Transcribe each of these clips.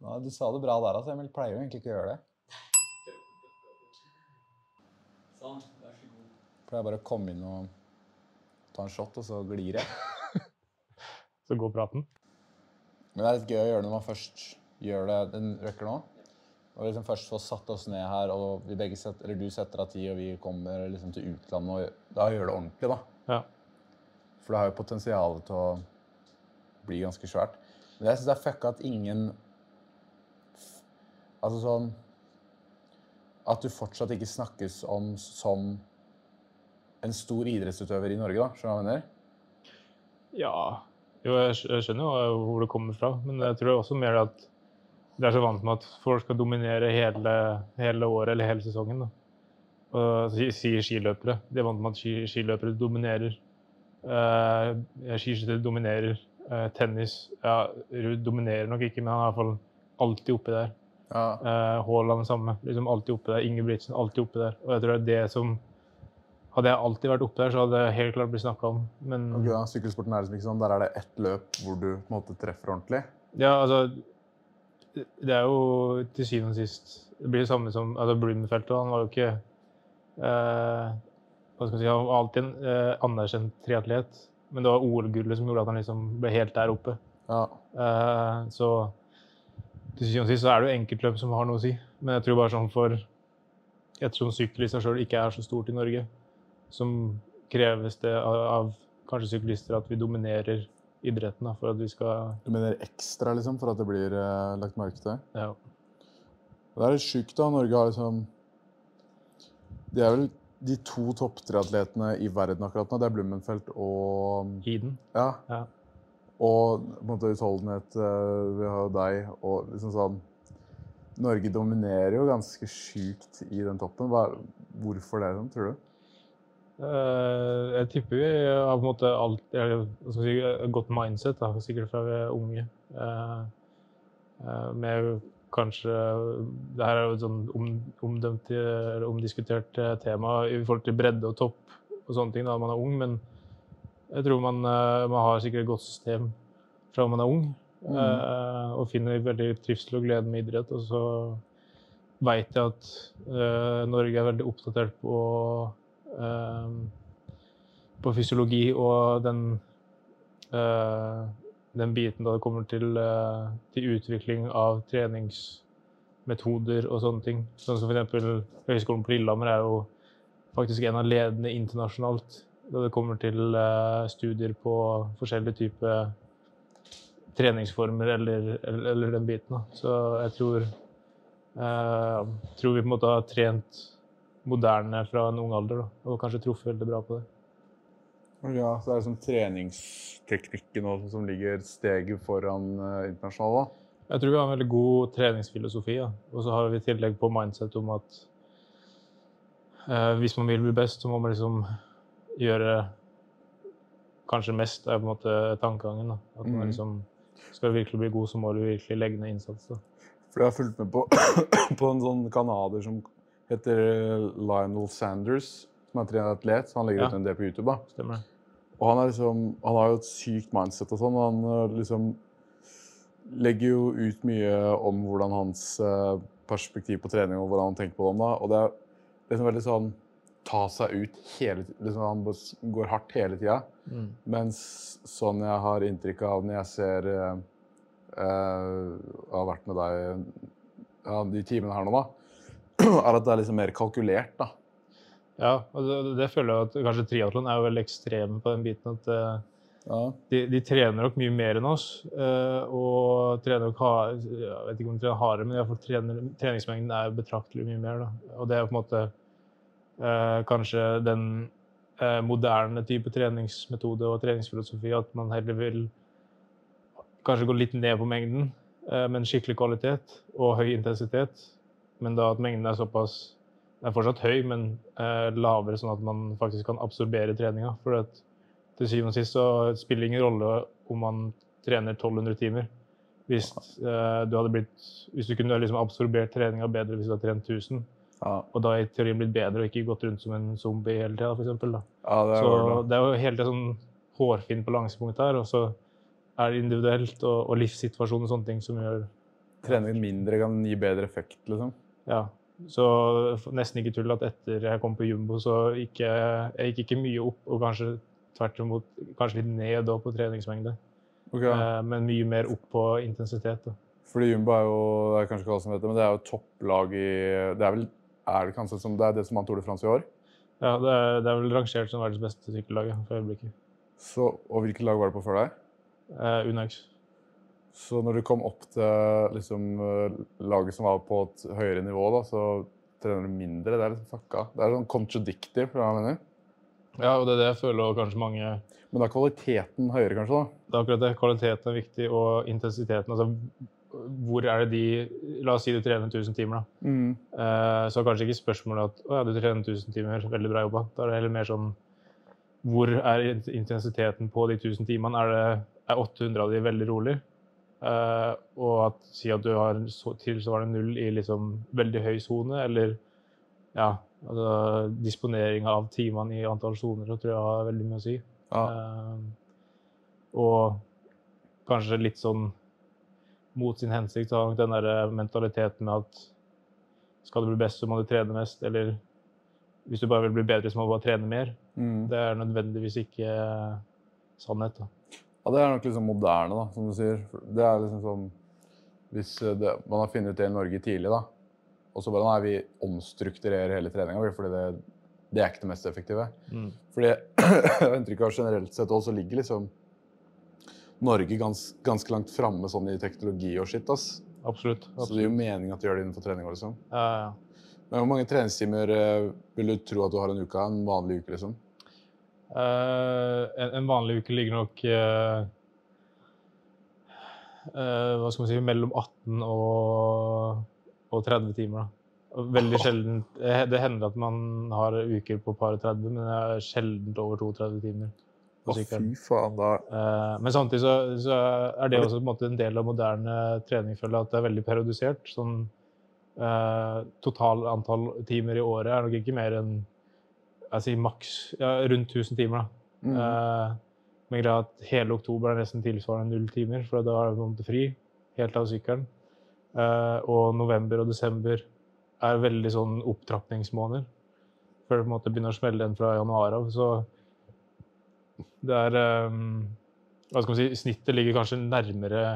Ja, du sa det bra der, altså. Emil pleier jo egentlig ikke å gjøre det. Sånn, vær så god. Pleier bare å komme inn og ta en shot, og så glir jeg. Så går praten. Men det er litt gøy å gjøre det når man først gjør det en røkker nå. Og liksom først få satt oss ned her, og vi begge setter, eller du setter av tid, og vi kommer liksom til utlandet, og da gjør det ordentlig, da. Ja. For det har jo potensial til å bli ganske svært. Men jeg synes det er fucka at ingen... Altså sånn... At du fortsatt ikke snakkes om som en stor idrettsutøver i Norge, da. Skjønner du hva jeg mener? Ja, jo, jeg skjønner jo hvor det kommer fra, men jeg tror også mer at det er så vant med at folk skal dominere hele året eller hele sesongen. Da. Og sier skiløpere. De er vant med at skiløpere dominerer. Skiskyttere dominerer. Tennis, ja, Ruud dominerer nok ikke, men han er i hvert fall alltid oppe der. Ja. Haaland samme, liksom alltid oppe der. Ingebrigtsen alltid oppe der. Og jeg tror det er det som... Hadde jeg alltid vært oppe der, så hadde jeg helt klart blitt snakket om. Men... Ok, da, sykkelsporten er liksom ikke sånn. Der er det ett løp hvor du på en måte treffer ordentlig. Ja, altså... Det er jo til syvende og sist. Det blir det samme som altså Blumenfeldt. Han var jo ikke... hva skal man si, han var alltid en anerkjent triatlet. Men det var OL-gullet som gjorde at han liksom ble helt der oppe. Ja. Så til syvende og sist så er det jo enkeltløp som har noe å si. Men jeg tror bare sånn for... Ettersom sykkel i seg selv ikke er så stort i Norge, som kreves det av kanskje syklister at vi dominerer idretten da, for at vi skal... Du mener ekstra liksom, for at det blir lagt merke til? Ja. Det er litt sykt da, Norge har liksom... De er vel de to topptriatletene i verden akkurat nå, det er Blumenfeldt og... Iden. Ja. Ja. Og på en måte utholdenhet, vi har jo deg, og liksom sånn... Norge dominerer jo ganske sykt i den toppen. Hvorfor det sånn, tror du? Jeg tipper vi har på en måte et godt mindset, da, sikkert fra vi er unge. Med kanskje, det her er jo et sånn omdiskutert tema i forhold til bredde og topp og sånne ting da man er ung, men jeg tror man har sikkert et godt system fra man er ung, og finner veldig trivsel og glede med idrett, og så vet jeg at Norge er veldig oppdatert på fysiologi og den biten da det kommer til utvikling av treningsmetoder og sånne ting. Sånn som for eksempel Høgskolen på Lillehammer er jo faktisk en av ledende internasjonalt da det kommer til studier på forskjellige typer treningsformer eller den biten. Da. Så jeg tror vi på en måte har trent moderne fra en ung alder, da, og kanskje truffet veldig bra på det. Ja, så det er liksom treningsteknikken også, som ligger steget foran internasjonale. Jeg tror vi har en veldig god treningsfilosofi, ja. Og så har vi i tillegg på mindset om at hvis man vil bli best, så må man liksom gjøre kanskje mest er på en måte tankegangen. Da. At man liksom, skal du virkelig bli god, så må du virkelig legge ned innsats. Da. For jeg har fulgt med på en sånn kanader som heter Lionel Sanders, som er triatlet, så han legger ut en del på YouTube. Da. Stemmer det. Og han har jo et sykt mindset og sånn, og han liksom legger jo ut mye om hvordan hans perspektiv på trening og hvordan han tenker på dem da, og det er liksom veldig sånn ta seg ut hele tiden, liksom han går hardt hele tiden, mens sånn jeg har inntrykk av når jeg ser har vært med deg de timene her nå da, er at det er liksom mer kalkulert da. Ja, og det føler jeg at kanskje triathlon er jo veldig ekstrem på den biten at de trener nok mye mer enn oss, og trener nok jeg vet ikke om de trener hardere, men i hvert fall treningsmengden er betraktelig mye mer da. Og det er på en måte kanskje den moderne type treningsmetode og treningsfilosofi, at man heller vil kanskje gå litt ned på mengden, men skikkelig kvalitet og høy intensitet, men da at mengden er såpass, den er fortsatt høy, men lavere sånn at man faktisk kan absorbere treninga, for at til syvende og sist så spiller det ingen rolle om man trener 1200 timer. Hvis du kunne liksom absorbert treninga bedre hvis du har trent 1000, og da i teorien blitt bedre og ikke gått rundt som en zombie hele tiden, for eksempel. Da. Ja, så det er jo helt sånn hårfint balansepunkt her, og så er det individuelt og livssituasjon og sånne ting som gjør trene mindre kan gi bedre effekt, liksom. Ja, så nesten ikke tull at etter jeg kom på Jumbo, så jeg gikk ikke mye opp, og kanskje tvert imot, kanskje litt ned da på treningsmengde. Okay. Men mye mer opp på intensitet. Da. Fordi Jumbo det kanskje ikke alle som vet det, men det jo topplag i, det vel, det kanskje som, det det som vant Tour de France i år? Ja, det vel rangert som verdens beste sykkellaget for øyeblikket. Så, og hvilket lag var det på før deg? Unax. Så når du kom opp til liksom, laget som var på et høyere nivå, da, så trener du mindre, det litt fucka. Det sånn contradictive, for hva jeg mener. Ja, og det det jeg føler, og kanskje mange... Men da kvaliteten høyere, kanskje, da? Det akkurat det. Kvaliteten viktig, og intensiteten. Altså, hvor det de... La oss si du trener 1000 timer, da. Så kanskje ikke spørsmålet at du trener 1000 timer, veldig bra jobba. Da det heller mer sånn, hvor intensiteten på de 1000 timene? Er 800 av de veldig rolig? Og si at du har tilsvarende 0 i liksom veldig høy zone, eller ja, altså, disponering av timene i antall zoner, så tror jeg har veldig mye å si. Ja. Og kanskje litt sånn mot sin hensikt, så har den der mentaliteten med at skal du bli best, så må du trene mest, eller hvis du bare vil bli bedre, så må du bare trene mer. Det nødvendigvis ikke sannhet, da. Ja, det nok liksom moderne, da, som du sier. Det liksom sånn, hvis man har funnet ut det i Norge tidlig, da, og så bare, vi omstrukturerer hele treningen, fordi det ikke det mest effektive. Fordi jeg har inntrykk av generelt sett også ligger liksom Norge ganske langt fremme sånn i teknologi og shit, ass. Absolutt. Så det jo meningen at du gjør det innenfor trening, liksom. Ja. Men hvor mange treningstimer vil du tro at du har en uke, en vanlig uke, liksom? En vanlig uke ligger nok hva skal man si, mellom 18 og 30 timer. Da. Veldig sjelden. Det hender at man har uker på par 30, men det sjelden over 32 timer. Fy faen, da. Men samtidig så det også på en måte en del av moderne trening, føler jeg, at det veldig periodisert. Sånn, total antall timer i året nok ikke mer enn jeg sier maks, rundt 1000 timer. Da. Men greia at hele oktober nesten tilsvarende 0 timer, for da det på en måte fri, helt av sykkelen. Og november og desember veldig sånn opptrappningsmåneder, før det på en måte begynner å smelle den fra januar av. Så det hva skal man si, snittet ligger kanskje nærmere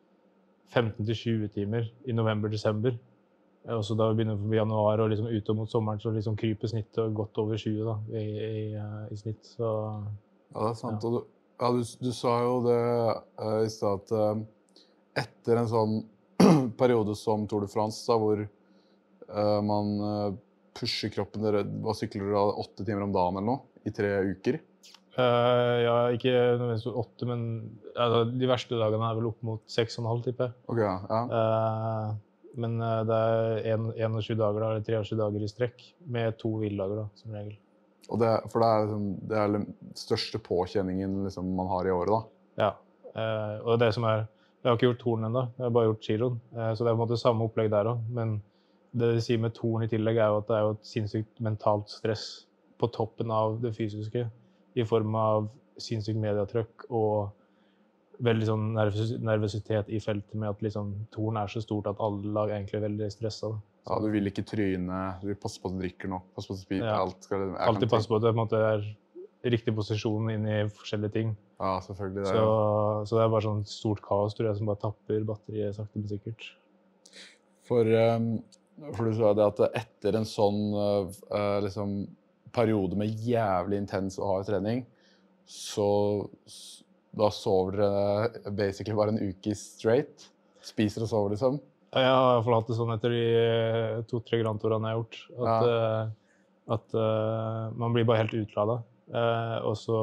15-20 timer i november-desember. Og så da vi begynner på januar og liksom ut mot sommeren, så liksom kryper snittet godt over 20 da, i snitt. Så, ja, det sant. Ja. Og du sa jo det i sted at etter en sånn periode som Tour de France, da, hvor man pusher kroppen, hva sykler dere 8 timer om dagen eller noe, i 3 uker? Ja, ikke nødvendigvis 8, men altså, de verste dagene vel opp mot 6,5, tipper jeg. Ok, ja. Men det 21 dager da, eller 23 dager i strekk, med 2 hviledager da, som regel. Og for liksom, det den største påkjenningen liksom, man har i året, da? Ja, og det som jeg har ikke gjort Touren enda, jeg har bare gjort Giroen, så det på en måte samme opplegg der også. Men det de sier med Touren i tillegg jo at det jo et sinnssykt mentalt stress på toppen av det fysiske, i form av sinnssykt mediatrykk og veldig sånn nervøsitet i feltet med at liksom Touren så stort at alle lag egentlig veldig stresset. Ja, du vil ikke tryne, du vil passe på at du drikker nok, passe på at du spiser, alt skal... Alltid passe på at det på en måte riktig posisjon inn i forskjellige ting. Ja, selvfølgelig. Så det bare sånn stort kaos, tror jeg, som bare tapper batteriet sakte, men sikkert. For du sa det at etter en sånn liksom, periode med jævlig intens og hard trening, så da sover dere basically bare en uke straight. Spiser og sover, liksom. Jeg har i hvert fall hatt det sånn etter de 2-3 Grand Tourene jeg har gjort, at man blir bare helt utladet. Og så,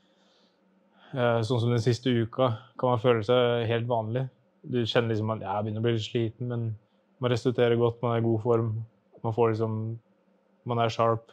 sånn som den siste uka, kan man føle seg helt vanlig. Du kjenner liksom at jeg begynner å bli litt sliten, men man restituerer godt, man i god form. Man får liksom, man sharp.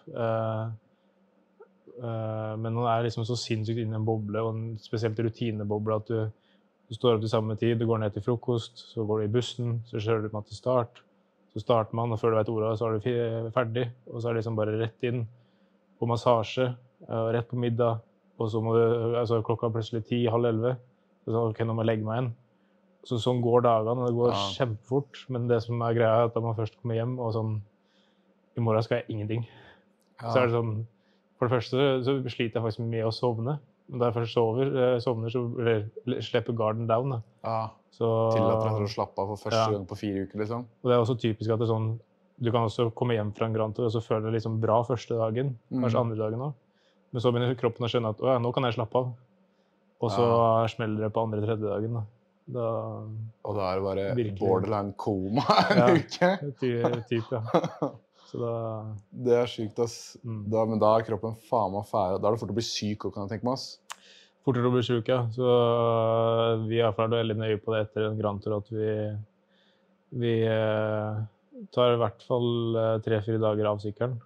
Men man liksom så sinnssykt inne i en boble, og en spesielt rutineboble, at du står opp til samme tid, du går ned til frokost, så går du i bussen, så kjører du til start, så starter man, og før du vet ordet, så du ferdig, og så det liksom bare rett inn på massasje, rett på middag, og så må du, altså klokka plutselig 10, halv 11, så ok, nå må jeg legge meg igjen. Så sånn går dagene, og det går kjempefort. Men det som greia er at da man først kommer hjem, og sånn, i morgen skal jeg ingenting. Så det sånn, for det første så sliter jeg faktisk med å sovne. Men da jeg først sovner, så slipper garden down. Så tillater deg å slappe av for første gang på 4 uker, liksom. Og det er også typisk at det sånn, du kan også komme hjem fra en Grand Tour, og så føler det liksom bra første dagen, kanskje andre dagen også. Men så begynner kroppen å skjønne at nå kan jeg slappe av. Og så smeller det på andre, tredje dagen. Og da er det bare virkelig borderline koma en uke. Typ, ja. Så det er sykt, ass. Men da er kroppen faen meg ferdig. Da er det fort å bli syk, kan jeg tenke meg, ass. Fortere å bli syk, ja. Så vi er veldig nøye på det etter en Grand Tour, at vi tar i hvert fall 3-4 dager av sykkelen.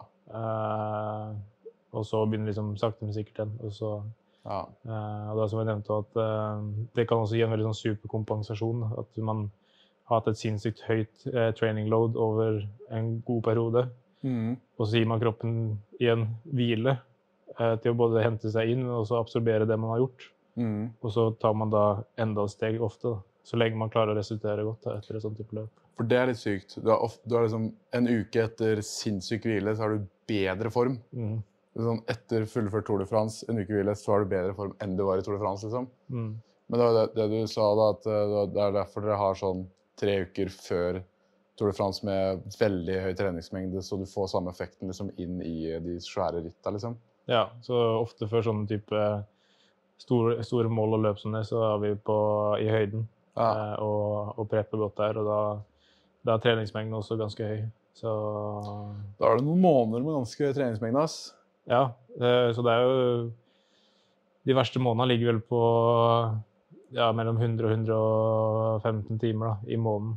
Og så begynner liksom sakte med sikkert igjen. Og da som jeg nevnte, at det kan også gi en veldig sånn superkompensasjon, at man har hatt et sinnssykt høyt training load over en god periode. Og så gir man kroppen igjen hvile til å både hente seg inn og så absorbere det man har gjort. Og så tar man da enda et steg ofte, så lenge man klarer å resultere godt etter et sånt type løp. For det er litt sykt. Du har liksom en uke etter sinnssyk hvile, så har du bedre form. Sånn, etter fullført Tour de France, en uke hvile, så har du bedre form enn du var i Tour de France, liksom. Men det var det du sa da, at det er derfor dere har sånn 3 uker før Tour de France med veldig høy treningsmengde, så du får samme effekten liksom inn i de svære rittene, liksom. Ja, så ofte før sånne type store mål og løp som det, så er vi i høyden og prepper godt der, og da er treningsmengden også ganske høy. Så da er det noen måneder med ganske høy treningsmengde, ass. Ja, så det er jo de verste månedene ligger vel på mellom 100 og 115 timer da, i måneden.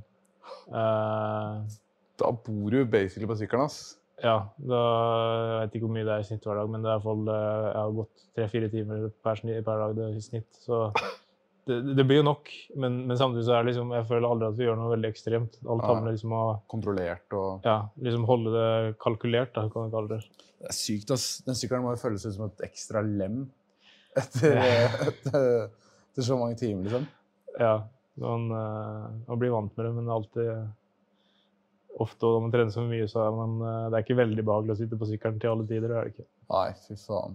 Da bor du basically på sykkelen, ass. Ja, jeg vet ikke hvor mye det er i snitt hver dag, men det er i hvert fall, jeg har gått 3-4 timer per dag i snitt, så det blir jo nok. Men samtidig så er det liksom, jeg føler aldri at vi gjør noe veldig ekstremt. Alt handler liksom å kontrollert og liksom holde det kalkulert, da, kan vi kalle det. Det er sykt, ass. Den sykkelen må jo føles ut som et ekstra lem etter så mange timer, liksom. Ja, man blir vant med det, men alltid ofte når man trener så mye, så det er ikke veldig behagelig å sitte på sykkelen til alle tider, det er det ikke. Nei, fy faen.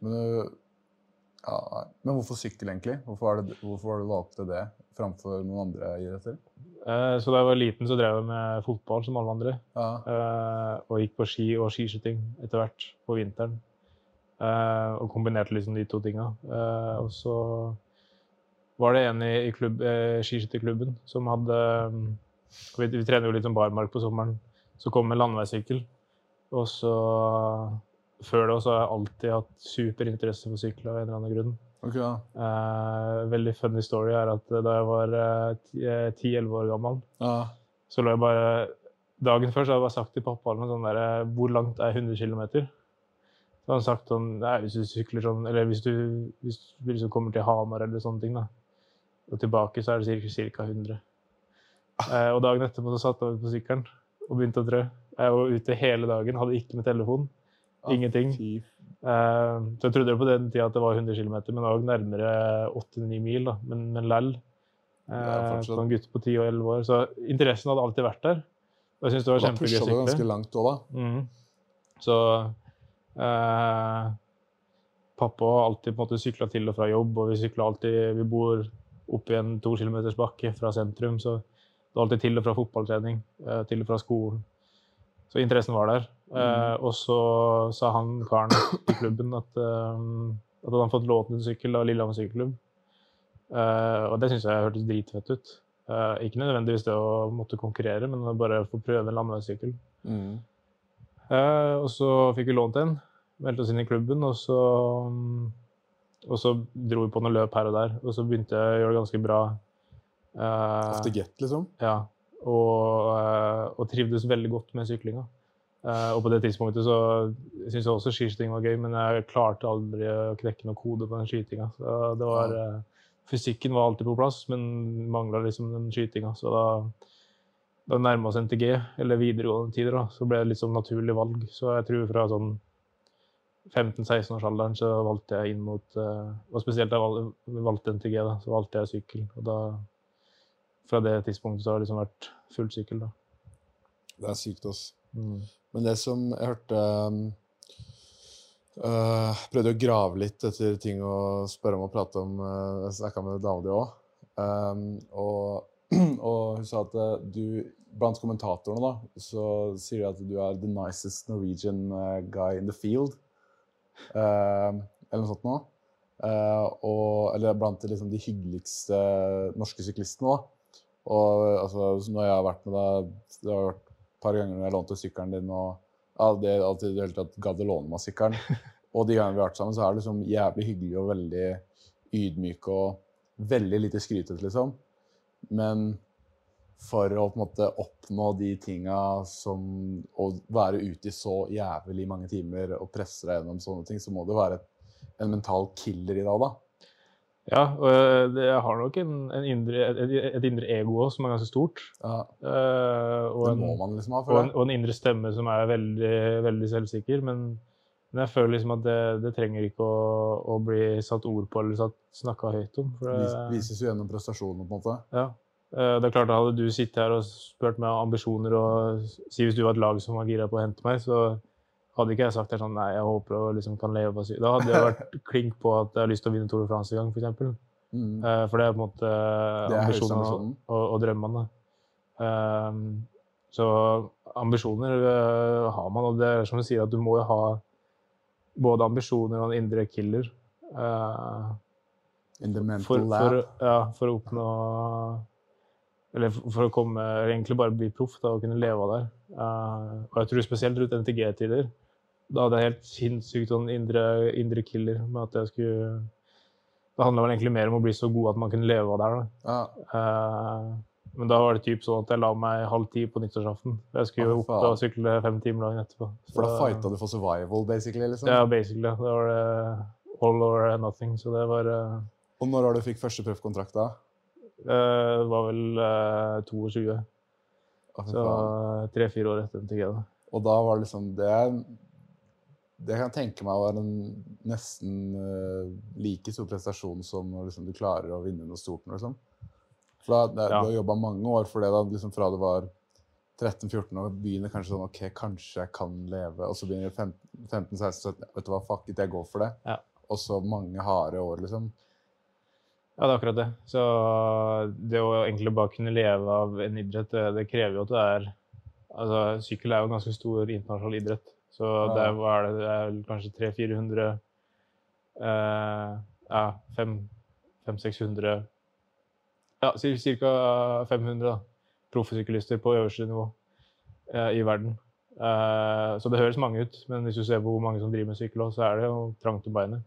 Men hvorfor sykkel egentlig? Hvorfor har du valgt det framfor noen andre idretter? Så da jeg var liten så drev jeg med fotball som alle andre, og gikk på ski og skiskyting etter hvert på vinteren, og kombinerte liksom de to tingene. Og så var det en i skiskytterklubben som hadde, vi trener jo litt som barmark på sommeren, så kom en landeveissykkel, og så før det så har jeg alltid hatt superinteresse for sykler av en eller annen grunn. Veldig funny story er at da jeg var 10-11 år gammel, så lå jeg bare, dagen før så hadde jeg bare sagt til pappa sånn der, hvor langt er 100 kilometer? Så hadde han sagt sånn, nei, hvis du sykler sånn, eller hvis du liksom kommer til Hamar eller sånne ting da, og tilbake så er det cirka 100. Og dagen etterpå så satt jeg på sykkelen og begynte å trø. Jeg var ute hele dagen, hadde ikke med telefon, ingenting. Så jeg trodde på den tiden at det var 100 kilometer, men det var nærmere 8-9 mil da, men lell. Sånn gutt på 10 og 11 år, så interessen hadde alltid vært der. Og jeg synes det var kjempegøy å sykle. Da pushet du ganske langt også da. Så pappa har alltid på en måte syklet til og fra jobb, og vi bor oppe i en 2 kilometers bakke fra sentrum, så det var alltid til og fra fotballtrening, til og fra skolen. Så interessen var der. Og så sa han karen i klubben at han hadde fått lånt en sykkel av Lillehammer sykkelklubb. Og det synes jeg hørtes dritfett ut. Ikke nødvendigvis det å måtte konkurrere, men bare få prøve en landeveissykkel. Og så fikk vi lånt en, meldte oss inn i klubben, og så dro vi på noen løp her og der, og så begynte jeg å gjøre det ganske bra. After get, liksom? Ja, og trivdes veldig godt med syklinga. Og på det tidspunktet så synes jeg også skiskyting var gøy, men jeg klarte aldri å knekke noe kode på den skytinga. Så det var, fysikken var alltid på plass, men manglet liksom den skytinga. Så da nærmet oss NTG, eller videregående tider, da, så ble det litt sånn naturlig valg. Så jeg tror fra sånn 15-16 års alderen så valgte jeg inn mot, og spesielt da jeg valgte NTG, da, så valgte jeg sykkel. Og da fra det tidspunktet så har det liksom vært full sykkel da. Det sykt også. Men det som jeg hørte, prøvde å grave litt etter ting å spørre om og prate om, jeg snakket med dama di også, og hun sa at blant kommentatorene da, så sier de at du the nicest Norwegian guy in the field, eller noe sånt nå. Eller blant liksom de hyggeligste norske syklistene da. Og altså, når jeg har vært med deg, det har vært et par ganger når jeg lånte sykkelen din, og det alltid det hele tatt gadd å låne meg sykkelen. Og de gangene vi har vært sammen, så det liksom jævlig hyggelig og veldig ydmyk og veldig lite skrytet, liksom. Men for å på en måte oppnå de tinga som å være ute i så jævlig mange timer og presse deg gjennom sånne ting, så må det være en mental killer i deg da. Ja, og jeg har nok et indre ego også, som ganske stort. Ja, og det må man liksom ha for det. Og en indre stemme som veldig, veldig selvsikker, men jeg føler liksom at det trenger ikke å bli satt ord på eller snakket høyt om. Vises jo gjennom prestasjonen på en måte. Ja, det klart at hadde du sittet her og spurt meg om ambisjoner, og hvis du var et lag som var gira på å hente meg, så hadde ikke jeg sagt sånn, nei, jeg håper å liksom kan leve på sykkelen. Da hadde jeg vært klink på at jeg har lyst til å vinne Tour de France i gang, for eksempel. For det på en måte ambisjonen og drømmene. Så ambisjoner har man, og det som du sier at du må jo ha både ambisjoner og en indre killer. In the mental lab. For å oppnå, eller for å komme, egentlig bare bli proff da, og kunne leve av det. Og jeg tror spesielt rundt NTG-tider, da hadde jeg helt sinnssykt sånn indre killer med at jeg skulle... Det handlet vel egentlig mer om å bli så god at man kunne leve av det da. Men da var det typ sånn at jeg la meg 9:30 på nyttårsaften. Jeg skulle jo opp og sykle 5 timer dagen etterpå. For da fightet du for survival, basically, liksom? Ja, basically. Da var det all or nothing, så det var... Og når du fikk første proffkontrakt da? Det var vel 22. Så 3-4 år etter NTG da. Og da var det liksom, det kan jeg tenke meg var en nesten like stor prestasjon som når liksom, du klarer å vinne noe stort, liksom. For du har jobbet mange år for det da, liksom fra du var 13-14 og begynner kanskje sånn, ok, kanskje jeg kan leve, og så begynner 15-16, vet du hva, fuck it, jeg går for det. Ja. Og så mange harde år, liksom. Ja, det akkurat det. Så det å egentlig bare kunne leve av en idrett, det krever jo at altså sykkel jo en ganske stor internasjonal idrett. Så det er kanskje 300-400, 500-600, ja, cirka 500 da, proffesyklister på øverste nivå i verden. Så det høres mange ut, men hvis du ser på hvor mange som driver med sykkel også, så det jo trangt til beinet.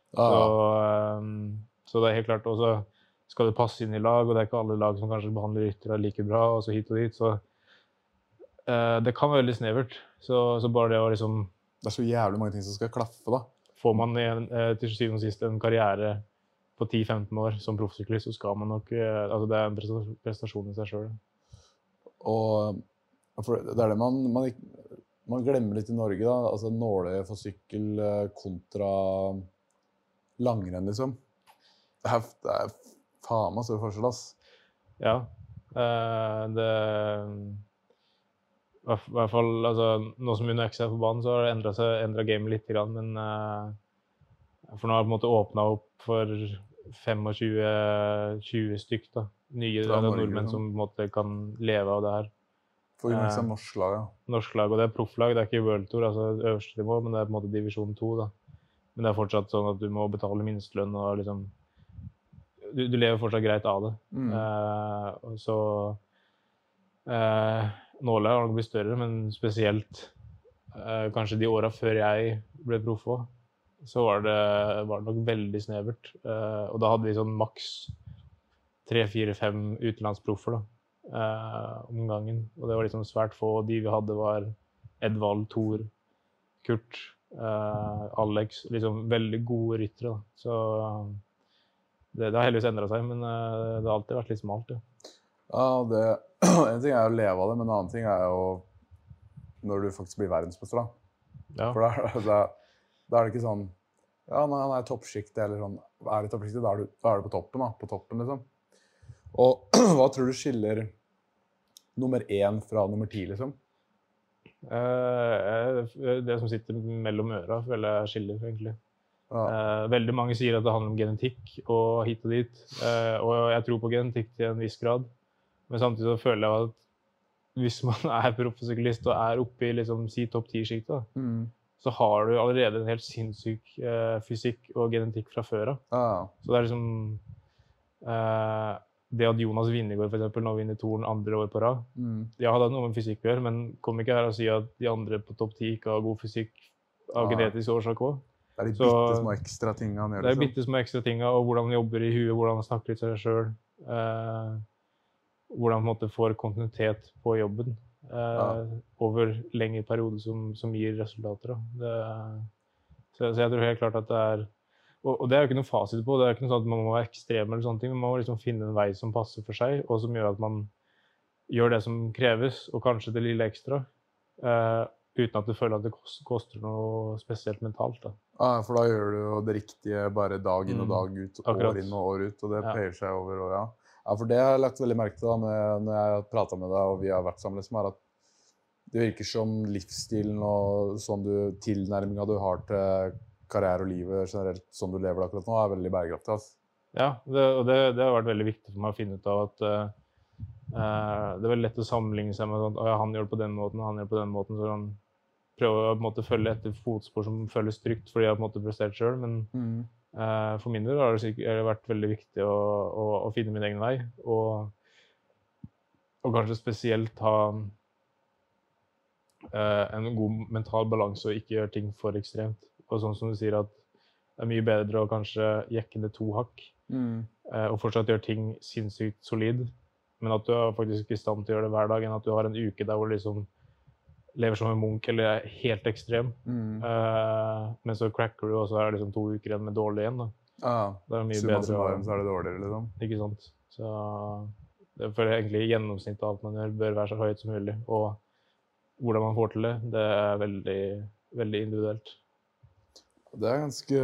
Så det helt klart, også skal det passe inn i lag, og det ikke alle lag som kanskje behandler ryttere like bra, og så hit og dit, så det kan være veldig snevert. Så bare det å liksom... Det så jævlig mange ting som skal klaffe da. Får man til syvende og sist en karriere på 10-15 år som proffsyklist, så skal man nok... Altså det en prestasjon i seg selv. Og for det det man glemmer litt i Norge da, altså nåle for sykkel kontra langrenn liksom. Det faen meg stor forskjell, ass. Ja, det... I hvert fall, altså, nå som UnoX på banen, så har det endret gamet litt grann, men for nå har det på en måte åpnet opp for 25-20 stykk da, nye nordmenn som på en måte kan leve av det her. For UnoX norsk lag, ja. Norsk lag, og det profflag, det ikke World Tour, altså øverste nivå, men det på en måte divisjon 2 da. Men det fortsatt sånn at du må betale minstelønn, og liksom, du lever fortsatt greit av det. Og så... Nåle har nok blitt større, men spesielt kanskje de årene før jeg ble proff også, så var det nok veldig snevert. Og da hadde vi sånn maks 3-4-5 utenlandsproffer da, om gangen. Og det var liksom svært få. De vi hadde var Edvald, Thor, Kurt, Alex, liksom veldig gode ryttere. Så det har heldigvis endret seg, men det har alltid vært litt smalt. Ja, en ting jo å leve av det, men en annen ting jo når du faktisk blir verdensmester da. Ja. For da det ikke sånn, ja, når han i toppskiktet, eller sånn, i toppskiktet, da du på toppen da, på toppen liksom. Og hva tror du skiller nummer 1 fra nummer 10, liksom? Det som sitter mellom øra, føler jeg skiller, egentlig. Veldig mange sier at det handler om genetikk og hit og dit, og jeg tror på genetikk til en viss grad, men samtidig så føler jeg at hvis man proffsyklist og oppe i liksom, si topp 10-sjiktet, så har du allerede en helt sinnssyk fysikk og genetikk fra før av. Så det liksom det at Jonas Vingegaard for eksempel nå vinner Toren 2. år på rad. Ja, det noe med fysikk å gjøre, men kom ikke her og si at de andre på topp 10 ikke har god fysikk av genetisk årsak også. Det de bitte små ekstra tingene han gjør. Det bitte små ekstra tingene, og hvordan han jobber i huet, hvordan han snakker til seg selv. Hvordan man får kontinuitet på jobben over lengre perioder som gir resultater. Så jeg tror helt klart at det og det jo ikke noe fasit på, det ikke noe sånn at man må være ekstrem eller sånne ting, men man må liksom finne en vei som passer for seg, og som gjør at man gjør det som kreves, og kanskje det lille ekstra, uten at du føler at det koster noe spesielt mentalt. Da. For da gjør du jo det riktige bare dag inn og dag ut, år inn og år ut, og det pleier seg over åra. Ja, for det har jeg lagt veldig merke til da, når jeg har pratet med deg, og vi har vært sammen, liksom, at det virker som livsstilen og sånn tilnærminga du har til karriere og livet generelt, sånn du lever akkurat nå, veldig bærekraftig. Altså. Ja, det har vært veldig viktig for meg å finne ut av at det er veldig lett å sammenligne seg med at han gjør det på den måten, og han gjør det på den måten, så han prøver å på en måte, følge etter fotspor som føles trygt, fordi jeg har på en måte prestert selv, men for min del har det vært veldig viktig å finne min egen vei, og kanskje spesielt ha en god mental balanse og ikke gjøre ting for ekstremt. Og sånn som du sier at det mye bedre å kanskje jekke det 2 hakk, og fortsatt gjøre ting sinnssykt solid, men at du faktisk i stand til å gjøre det hver dag, enn at du har en uke der hvor du liksom lever som en munk eller helt ekstrem, men så cracker du, og så det liksom 2 uker igjen med dårlig igjen. Da. Det mye bedre. Summa så det dårligere, liksom. Ikke sant? Så det føler jeg egentlig gjennomsnittet av alt man gjør bør være så høyt som mulig, og hvordan man får til det veldig, veldig individuelt. Det ganske...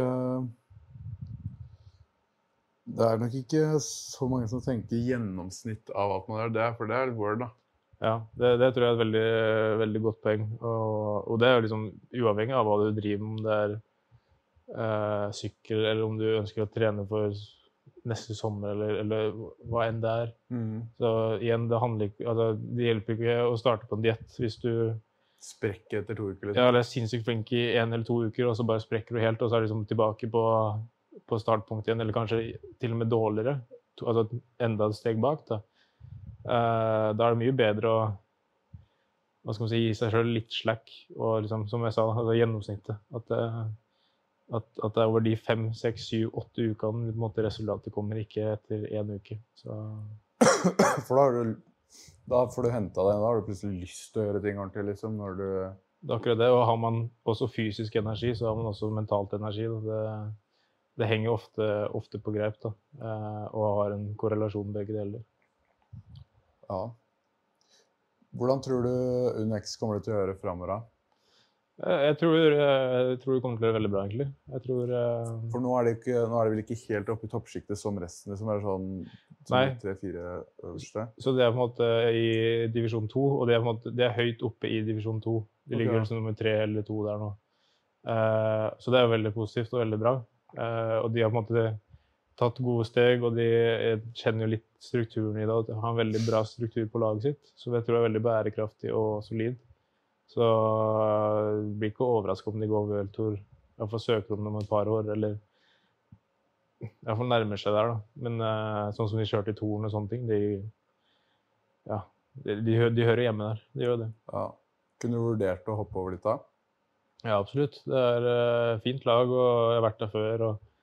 Det nok ikke så mange som tenker gjennomsnitt av alt man gjør, for det litt word, da. Ja, det tror jeg et veldig, veldig godt poeng, og det liksom uavhengig av hva du driver med, om det sykkel, eller om du ønsker å trene for neste sommer, eller hva enn det Så igjen, det hjelper ikke å starte på en diett hvis du sprekker etter 2 uker, liksom. Ja, eller sinnssykt flink i 1 eller 2 uker, og så bare sprekker du helt, og så det liksom tilbake på startpunkt igjen, eller kanskje til og med dårligere, altså enda et steg bak, da. Da det mye bedre å, hva skal man si, gi seg selv litt slack, og liksom, som jeg sa, gjennomsnittet, at det over de 5, 6, 7, 8 ukene, på en måte resultatet kommer ikke etter 1 uke, så... For da får du hentet deg, da har du plutselig lyst til å gjøre ting ordentlig, liksom, når du... Det akkurat det, og har man også fysisk energi, så har man også mentalt energi. Det henger ofte på greip, da, og har en korrelasjon begge deler. Ja. Hvordan tror du UNX kommer til å gjøre fremover? Jeg tror det kommer til å gjøre veldig bra, egentlig. Jeg tror... For nå det vel ikke helt oppe i toppskiktet som resten, som sånn 3-4 øverste? Så det på en måte i divisjon 2, og det høyt oppe i divisjon 2. De ligger som nummer 3 eller 2 der nå. Så det veldig positivt og veldig bra. Og de har på en måte tatt gode steg, og de kjenner jo litt strukturen i det, og har en veldig bra struktur på laget sitt, så det tror jeg veldig bærekraftig og solid. Så jeg blir ikke overrasket om de går World-Tour, i hvert fall søker om et par år, eller i hvert fall nærmer seg der, da. Men sånn som de kjørte i Toren og sånne ting, de hører hjemme der, de gjør det. Ja. Kunne du vurdert å hoppe over litt da? Ja, absolutt. Det et fint lag, og jeg har vært der før,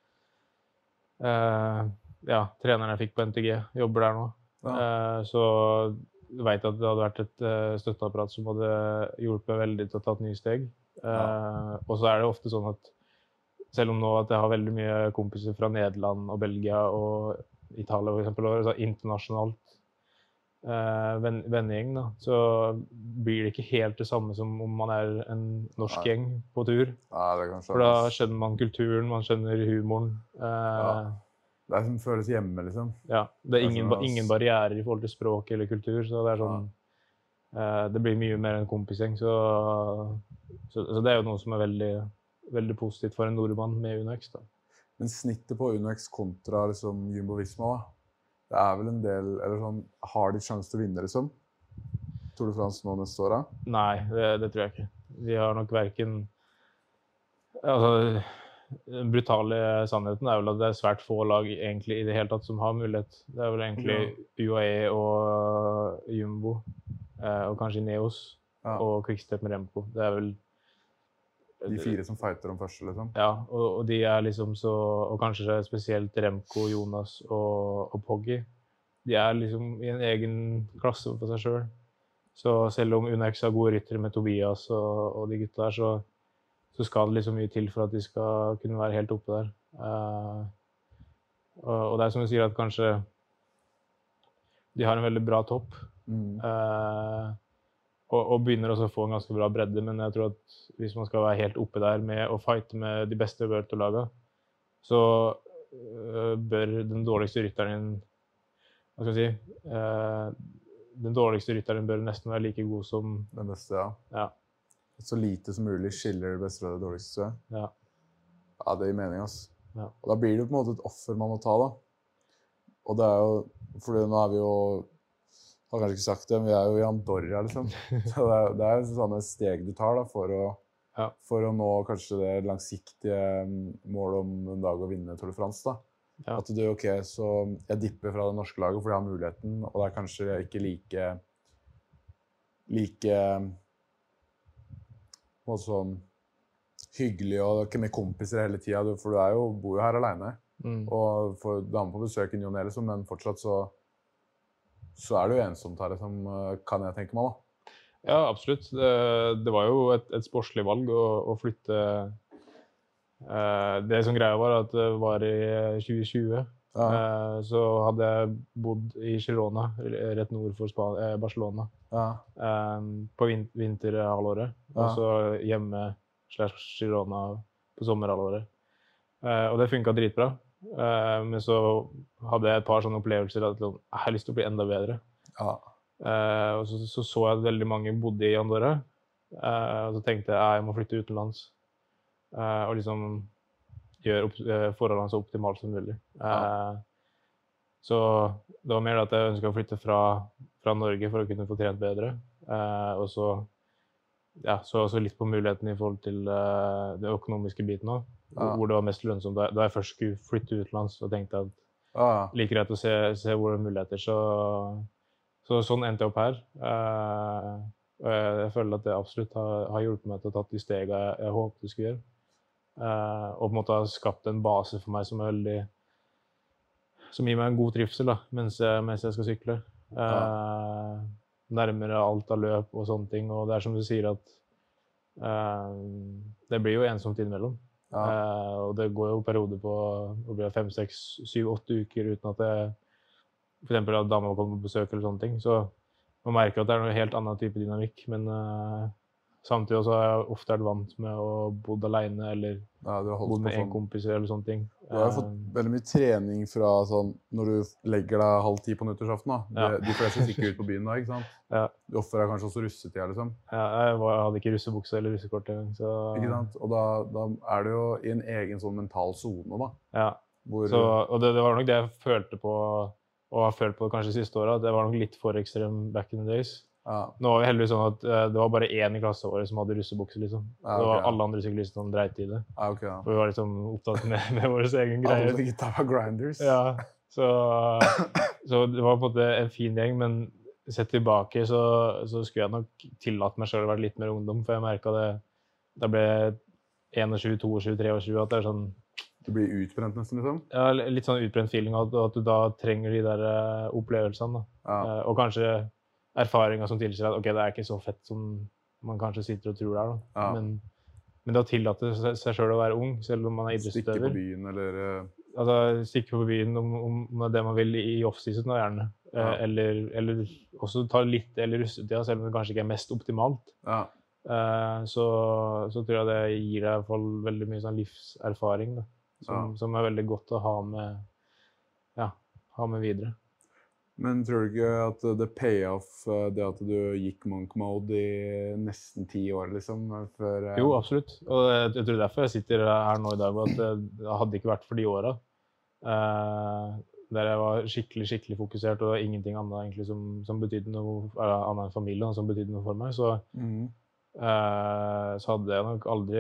og treneren jeg fikk på NTG jobber der nå. Så jeg vet at det hadde vært et støtteapparat som hadde hjulpet veldig til å ta et nye steg. Og så det ofte sånn at selv om nå at jeg har veldig mye kompiser fra Nederland og Belgia og Italia for eksempel, og internasjonalt vennegjeng, da, så blir det ikke helt det samme som om man en norsk gjeng på tur. Det for da skjønner man kulturen, man skjønner humoren. Det som føles hjemme, liksom. Ja, det ingen barrierer I forhold til språk eller kultur, så det sånn, det blir mye mer en kompisgjeng, så det jo noe som veldig, veldig positivt for en nordmann med UnoX, da. Men snittet på UnoX kontra liksom Jumbo Visma, da, det vel en del, eller sånn, har de sjanse til å vinne, liksom? Tour de France nå neste år, da? Nei, det tror jeg ikke. De har nok hverken, altså, den brutale sannheten vel at det svært få lag egentlig I det hele tatt som har mulighet. Det vel egentlig UAE og Jumbo, og kanskje Ineos, og Quickstep med Remco. Det vel de 4 som fighter om første, liksom. Ja, og de liksom så, og kanskje spesielt Remco, Jonas og Poggi, de liksom I en egen klasse for seg selv. Så selv om UnoX har gode ryttere med Tobias og de gutta der, så skal det liksom mye til for at de skal kunne være helt oppe der. Og det som du sier at kanskje de har en veldig bra topp. Og begynner også å få en ganske bra bredde, men jeg tror at hvis man skal være helt oppe der med å fighte med de beste Vuelta-lagene, så bør den dårligste rytteren, hva skal jeg si, den dårligste rytteren bør nesten være like god som den beste, ja. Så lite som mulig skiller det beste og det dårligste. Ja, det gir mening, altså. Ja. Og da blir det på en måte et offer man må ta, da. Og det jo, for nå vi jo, har kanskje ikke sagt det, men vi jo I Andorra, liksom. Så det sånne steg du tar, da, for å nå kanskje det langsiktige målet om en dag å vinne Tour de France, da. Ja. At ok, så jeg dipper fra det norske laget, for jeg har muligheten, og det kanskje ikke like sånn hyggelig og ikke med kompiser hele tiden, for du bor jo her alene, og får damer på besøk I Nyon liksom, men fortsatt så det jo ensomt her, som kan jeg tenke meg da. Ja, absolutt. Det var jo et sportslig valg å flytte. Det som greia var at det var I 2020, så hadde jeg bodd I Girona, rett nord for Barcelona, på vinterhalvåret, og så hjemme / Girona på sommerhalvåret. Og det funket dritbra, men så hadde jeg et par sånne opplevelser at jeg har lyst til å bli enda bedre. Og så jeg at veldig mange bodde I Andorra, og så tenkte jeg må flytte utenlands. Og liksom gjøre forholdene så optimalt som mulig. Så det var mer at jeg ønsket å flytte fra Norge for å kunne få trent bedre. Og så litt på muligheten I forhold til det økonomiske biten også, hvor det var mest lønnsomt. Da jeg først skulle flytte utenlands, så tenkte jeg at like greit å se hvor det muligheter. Så sånn endte jeg opp her. Og jeg føler at det absolutt har hjulpet meg til å ta de stegene jeg håpet det skulle gjøre. Og på en måte har skapt en base for meg som gir meg en god trivsel da, mens jeg skal sykle. Nærmere alt av løp og sånne ting, og det som du sier at det blir jo ensomt innimellom. Og det går jo perioder på å bli 5, 6, 7, 8 uker uten at jeg for eksempel at damer kommer på besøk eller sånne ting, så man merker at det noe helt annen type dynamikk, men samtidig også har jeg ofte vært vant med å bo alene eller bo med en kompis eller sånne ting. Du har jo fått veldig mye trening fra sånn, når du legger deg 9:30 på nyttårsaften da. De fleste stikker ut på byen da, ikke sant? Du offrer kanskje også russetida, liksom. Ja, jeg hadde ikke russebukse eller russekort engang, så... Ikke sant? Og da det jo I en egen sånn mental zone da. Ja, og det var nok det jeg følte på, og har følt på kanskje siste året, det var nok litt for ekstrem back in the days. Nå var vi heldigvis sånn at det var bare én I klasseåret som hadde russebukse, liksom. Det var alle andre syklister som dreit I det. For vi var liksom opptatt med våre egen greier. Alle gutta var grinders. Ja, så det var på en måte en fin gjeng, men sett tilbake så skulle jeg nok tillate meg selv å være litt mer ungdom, for jeg merket det, da ble 21, 22, 23, at det sånn... Du blir utbrent nesten, liksom? Ja, litt sånn utbrent feeling, at du da trenger de der opplevelsene, da. Og kanskje erfaringer som tilsier at ok, det ikke så fett som man kanskje sitter og tror det da. Men det å tillate seg selv å være ung, selv om man idrettsutøver. Stikke på byen, eller... Altså, stikke på byen om det man vil I off-season, da, gjerne. Eller også ta litt eller russetida, selv om det kanskje ikke mest optimalt. Så tror jeg det gir deg I hvert fall veldig mye sånn livserfaring, da, som veldig godt å ha med ha med videre. Men tror du ikke at det payoff, det at du gikk monk mode i nesten 10 år, liksom, før... Jo, absolutt. Og jeg tror derfor jeg sitter her nå i dag, at det hadde ikke vært for de årene. Der jeg var skikkelig fokusert, og ingenting annet egentlig som betydde noe, annet enn familien, som betydde noe for meg, så hadde jeg nok aldri...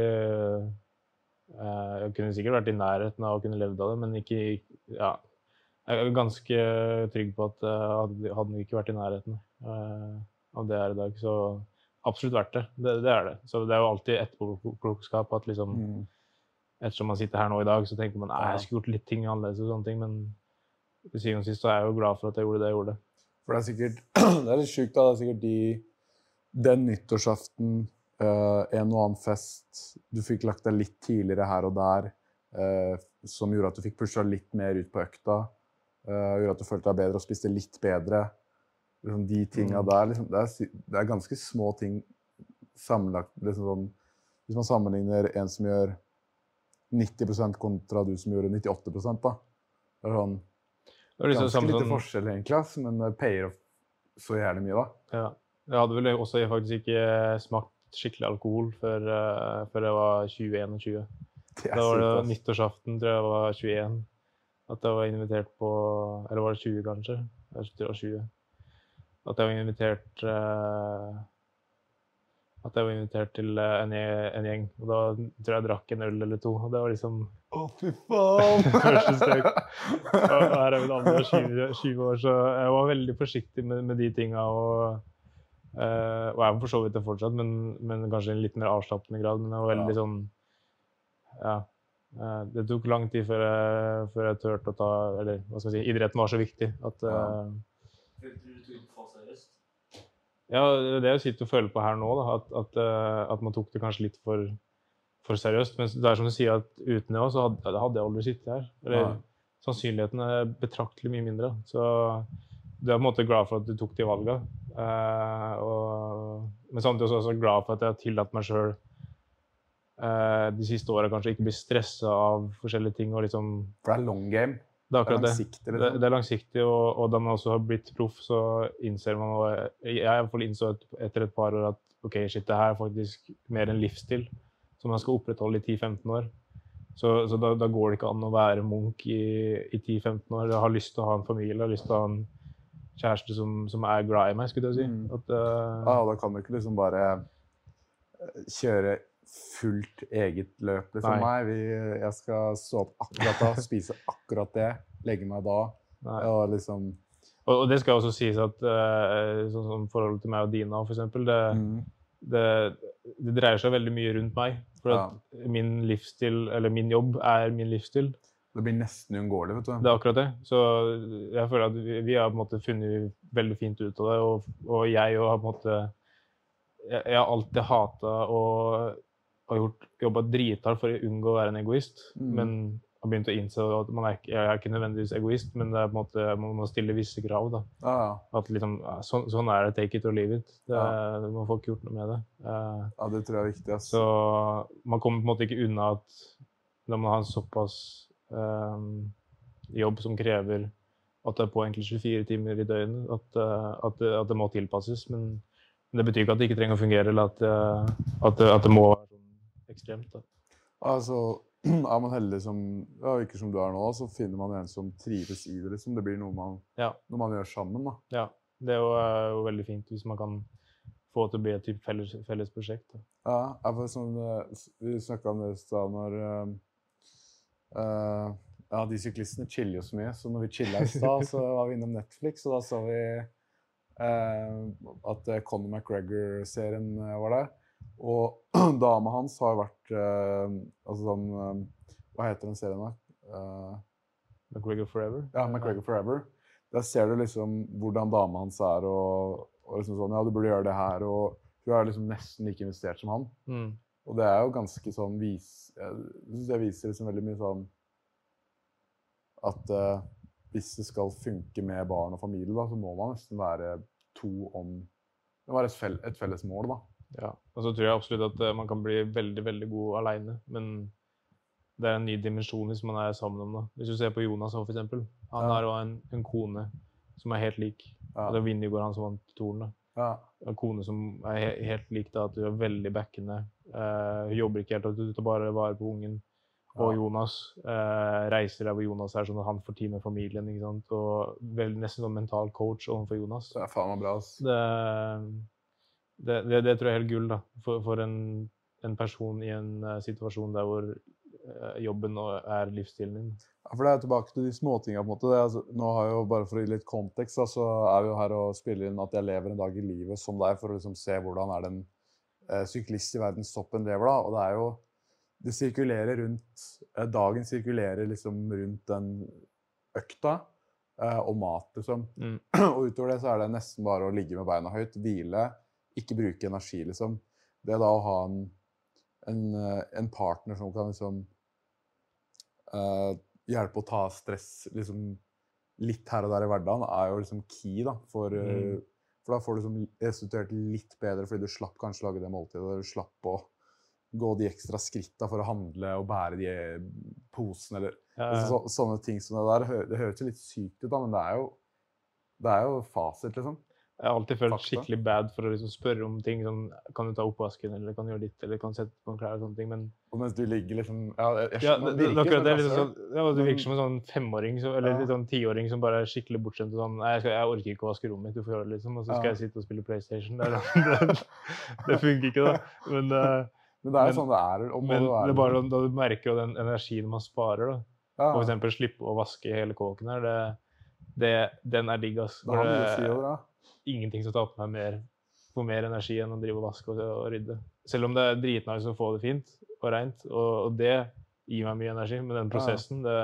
Jeg kunne sikkert vært i nærheten av å kunne levd av det, men ikke... Ja, jeg er ganske trygg på at jeg hadde ikke vært i nærheten av det her i dag, så absolutt verdt det. Det er det. Så det er jo alltid etterpåklokskap at liksom, ettersom man sitter her nå i dag, så tenker man, jeg skulle gjort litt ting annerledes og sånne ting, men til syvende og sist så er jeg jo glad for at jeg gjorde det jeg gjorde. For det er sikkert, det er litt sykt da, det er sikkert den nyttårsaften, en og annen fest, du fikk lagt deg litt tidligere her og der, som gjorde at du fikk pushet litt mer ut på økta, gjorde at du følte deg bedre og spiste litt bedre. Liksom de tingene der, liksom, det er ganske små ting sammenlagt. Liksom sånn, hvis man sammenligner en som gjør 90% kontra du som gjør 98%, da. Det er sånn, ganske lite forskjell egentlig, men det payer off så jævlig mye da. Ja, jeg hadde vel også faktisk ikke smakt skikkelig alkohol før jeg var 21. Da var det nyttårsaften, tror jeg var 21. At jeg var invitert på, eller var det 20 kanskje? Jeg tror det var 20. At jeg var invitert til en gjeng, og da tror jeg drakk en øl eller 2, og det var liksom... Fy faen! Første steg. Og her er vi da andre 20 år, så jeg var veldig forsiktig med de tingene, og jeg var for så vidt det fortsatt, men kanskje i en litt mer avslappende grad, men jeg var veldig sånn, ja... Det tok lang tid før jeg turte å ta, eller hva skal jeg si, idretten var så viktig at... Følte du tok det for seriøst? Ja, det jeg sitter og føler på her nå, da, at man tok det kanskje litt for seriøst, men det er som du sier at uten det også, så hadde jeg aldri sittet her. Eller sannsynligheten er betraktelig mye mindre, så du er på en måte glad for at du tok de valgene. Men samtidig også glad for at jeg har tillatt meg selv de siste årene kanskje ikke bli stresset av forskjellige ting og liksom... For det er long game. Det er akkurat det. Langsiktig, liksom. Det er langsiktig, og da man også har blitt proff, så innser man, og jeg i hvert fall innså etter et par år at ok, shit, det her er faktisk mer en livsstil som man skal opprettholde i 10-15 år. Så da går det ikke an å være munk i 10-15 år. Jeg har lyst til å ha en familie, jeg har lyst til å ha en kjæreste som er glad i meg, skulle jeg si. Da kan du ikke liksom bare kjøre fullt eget løp, liksom. Jeg skal stå opp akkurat da, spise akkurat det, legge meg da, og liksom... Og det skal også sies at, sånn som forholdet til meg og Dina, for eksempel, det dreier seg veldig mye rundt meg, for at min livsstil, eller min jobb er min livsstil. Det blir nesten uunngåelig, vet du. Det er akkurat det, så jeg føler at vi har på en måte funnet veldig fint ut av det, og jeg har på en måte, jeg har alltid hatet og har jobbet drithardt for å unngå å være en egoist, men har begynt å innse at jeg er ikke nødvendigvis egoist, men det er på en måte, man må stille visse krav da. At liksom, sånn er det, take it or leave it. Man får ikke gjort noe med det. Ja, det tror jeg er viktig. Så man kommer på en måte ikke unna at når man har en såpass jobb som krever at det er på egentlig 24 timer i døgnet, at det må tilpasses, men det betyr ikke at det ikke trenger å fungere, eller at det må være sånn ekstremt. Da. Altså, er man heldig som, ikke som du er nå, så finner man en som trives i det, liksom. Det blir noe man gjør sammen, da. Ja, det er jo veldig fint hvis man kan få til å bli et typ felles prosjekt. Da. Ja, for sånn, vi snakket om det i sted når de syklistene chiller jo så mye, så når vi chillet i sted, så var vi innom Netflix, og da så vi at Conor McGregor-serien var der. Og dama hans har vært, altså sånn, hva heter den serien da? McGregor Forever? Ja, McGregor Forever. Der ser du liksom hvordan dama hans er, og liksom sånn, ja, du burde gjøre det her, og hun er liksom nesten like investert som han. Og det er jo ganske sånn, jeg synes det viser liksom veldig mye sånn, at hvis det skal funke med barn og familie, da, så må man nesten være det må være et felles mål, da. Ja, og så tror jeg absolutt at man kan bli veldig, veldig god alene, men det er en ny dimensjon hvis man er sammen om det. Hvis du ser på Jonas for eksempel, Han har også en kone som helt lik. Det var Vinny går han som vant Toren. En kone som helt lik da, at du veldig backende. Hun jobber ikke helt, at du tar bare vare på ungen. Og Jonas reiser der hvor Jonas sånn at han får tid med familien, ikke sant? Og nesten sånn mental coach overfor Jonas. Det faen meg bra, ass. Det tror jeg er helt gull da, for en person i en situasjon der hvor jobben er livsstilen din. Ja, for det er tilbake til de småtingene på en måte. Altså, nå har jeg jo, bare for å gi litt kontekst, så er vi jo her og spiller inn at jeg lever en dag i livet som deg, for å liksom se hvordan er den syklist i verdenstoppen lever da, og det er jo, det sirkulerer rundt, dagen sirkulerer liksom rundt den økta og mat liksom. Og utover det så er det nesten bare å ligge med beina høyt, hvile, ikke bruke energi liksom. Det da å ha en partner som kan liksom hjelpe å ta stress liksom litt her og der i hverdagen er jo liksom key da, for da får du liksom resultert litt bedre fordi du slapp kanskje lage det måltidet, du slapp å gå de ekstra skrittene for å handle og bære de posene, eller sånne ting som det der. Det høres jo litt sykt ut da, men det er jo fasit liksom. Jeg har alltid følt skikkelig bad for å liksom spørre om ting, sånn, kan du ta oppvasken, eller kan du gjøre ditt, eller kan du sette på en klær og sånne ting, men... Og mens du ligger liksom... det virker som en sånn 5-åring, eller en sånn 10-åring som bare er skikkelig bortskjemt og sånn, nei, jeg orker ikke å vaske rommet mitt, du får gjøre det liksom, og så skal jeg sitte og spille PlayStation. Det funker ikke da, men det er jo sånn det er. Men det er bare da du merker den energien man sparer da, for eksempel slippe å vaske hele kåken her, den er digg, ass. Det har mye å si over da. Ingenting som tar på meg mer energi enn å drive og vaske og rydde. Selv om det er dritnice å få det fint og rent, og det gir meg mye energi, men den prosessen, det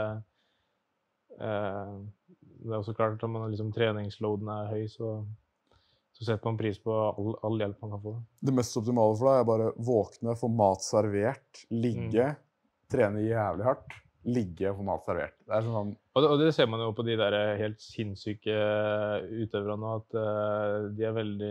er også klart at når liksom, treningsloaden er høy, så setter man pris på all hjelp man kan få. Det mest optimale for deg er bare våkne, få mat servert, ligge, trene jævlig hardt, ligge og få mat servert. Det er sånn... Og det ser man jo på de der helt sinnssyke utøverne, at de er veldig...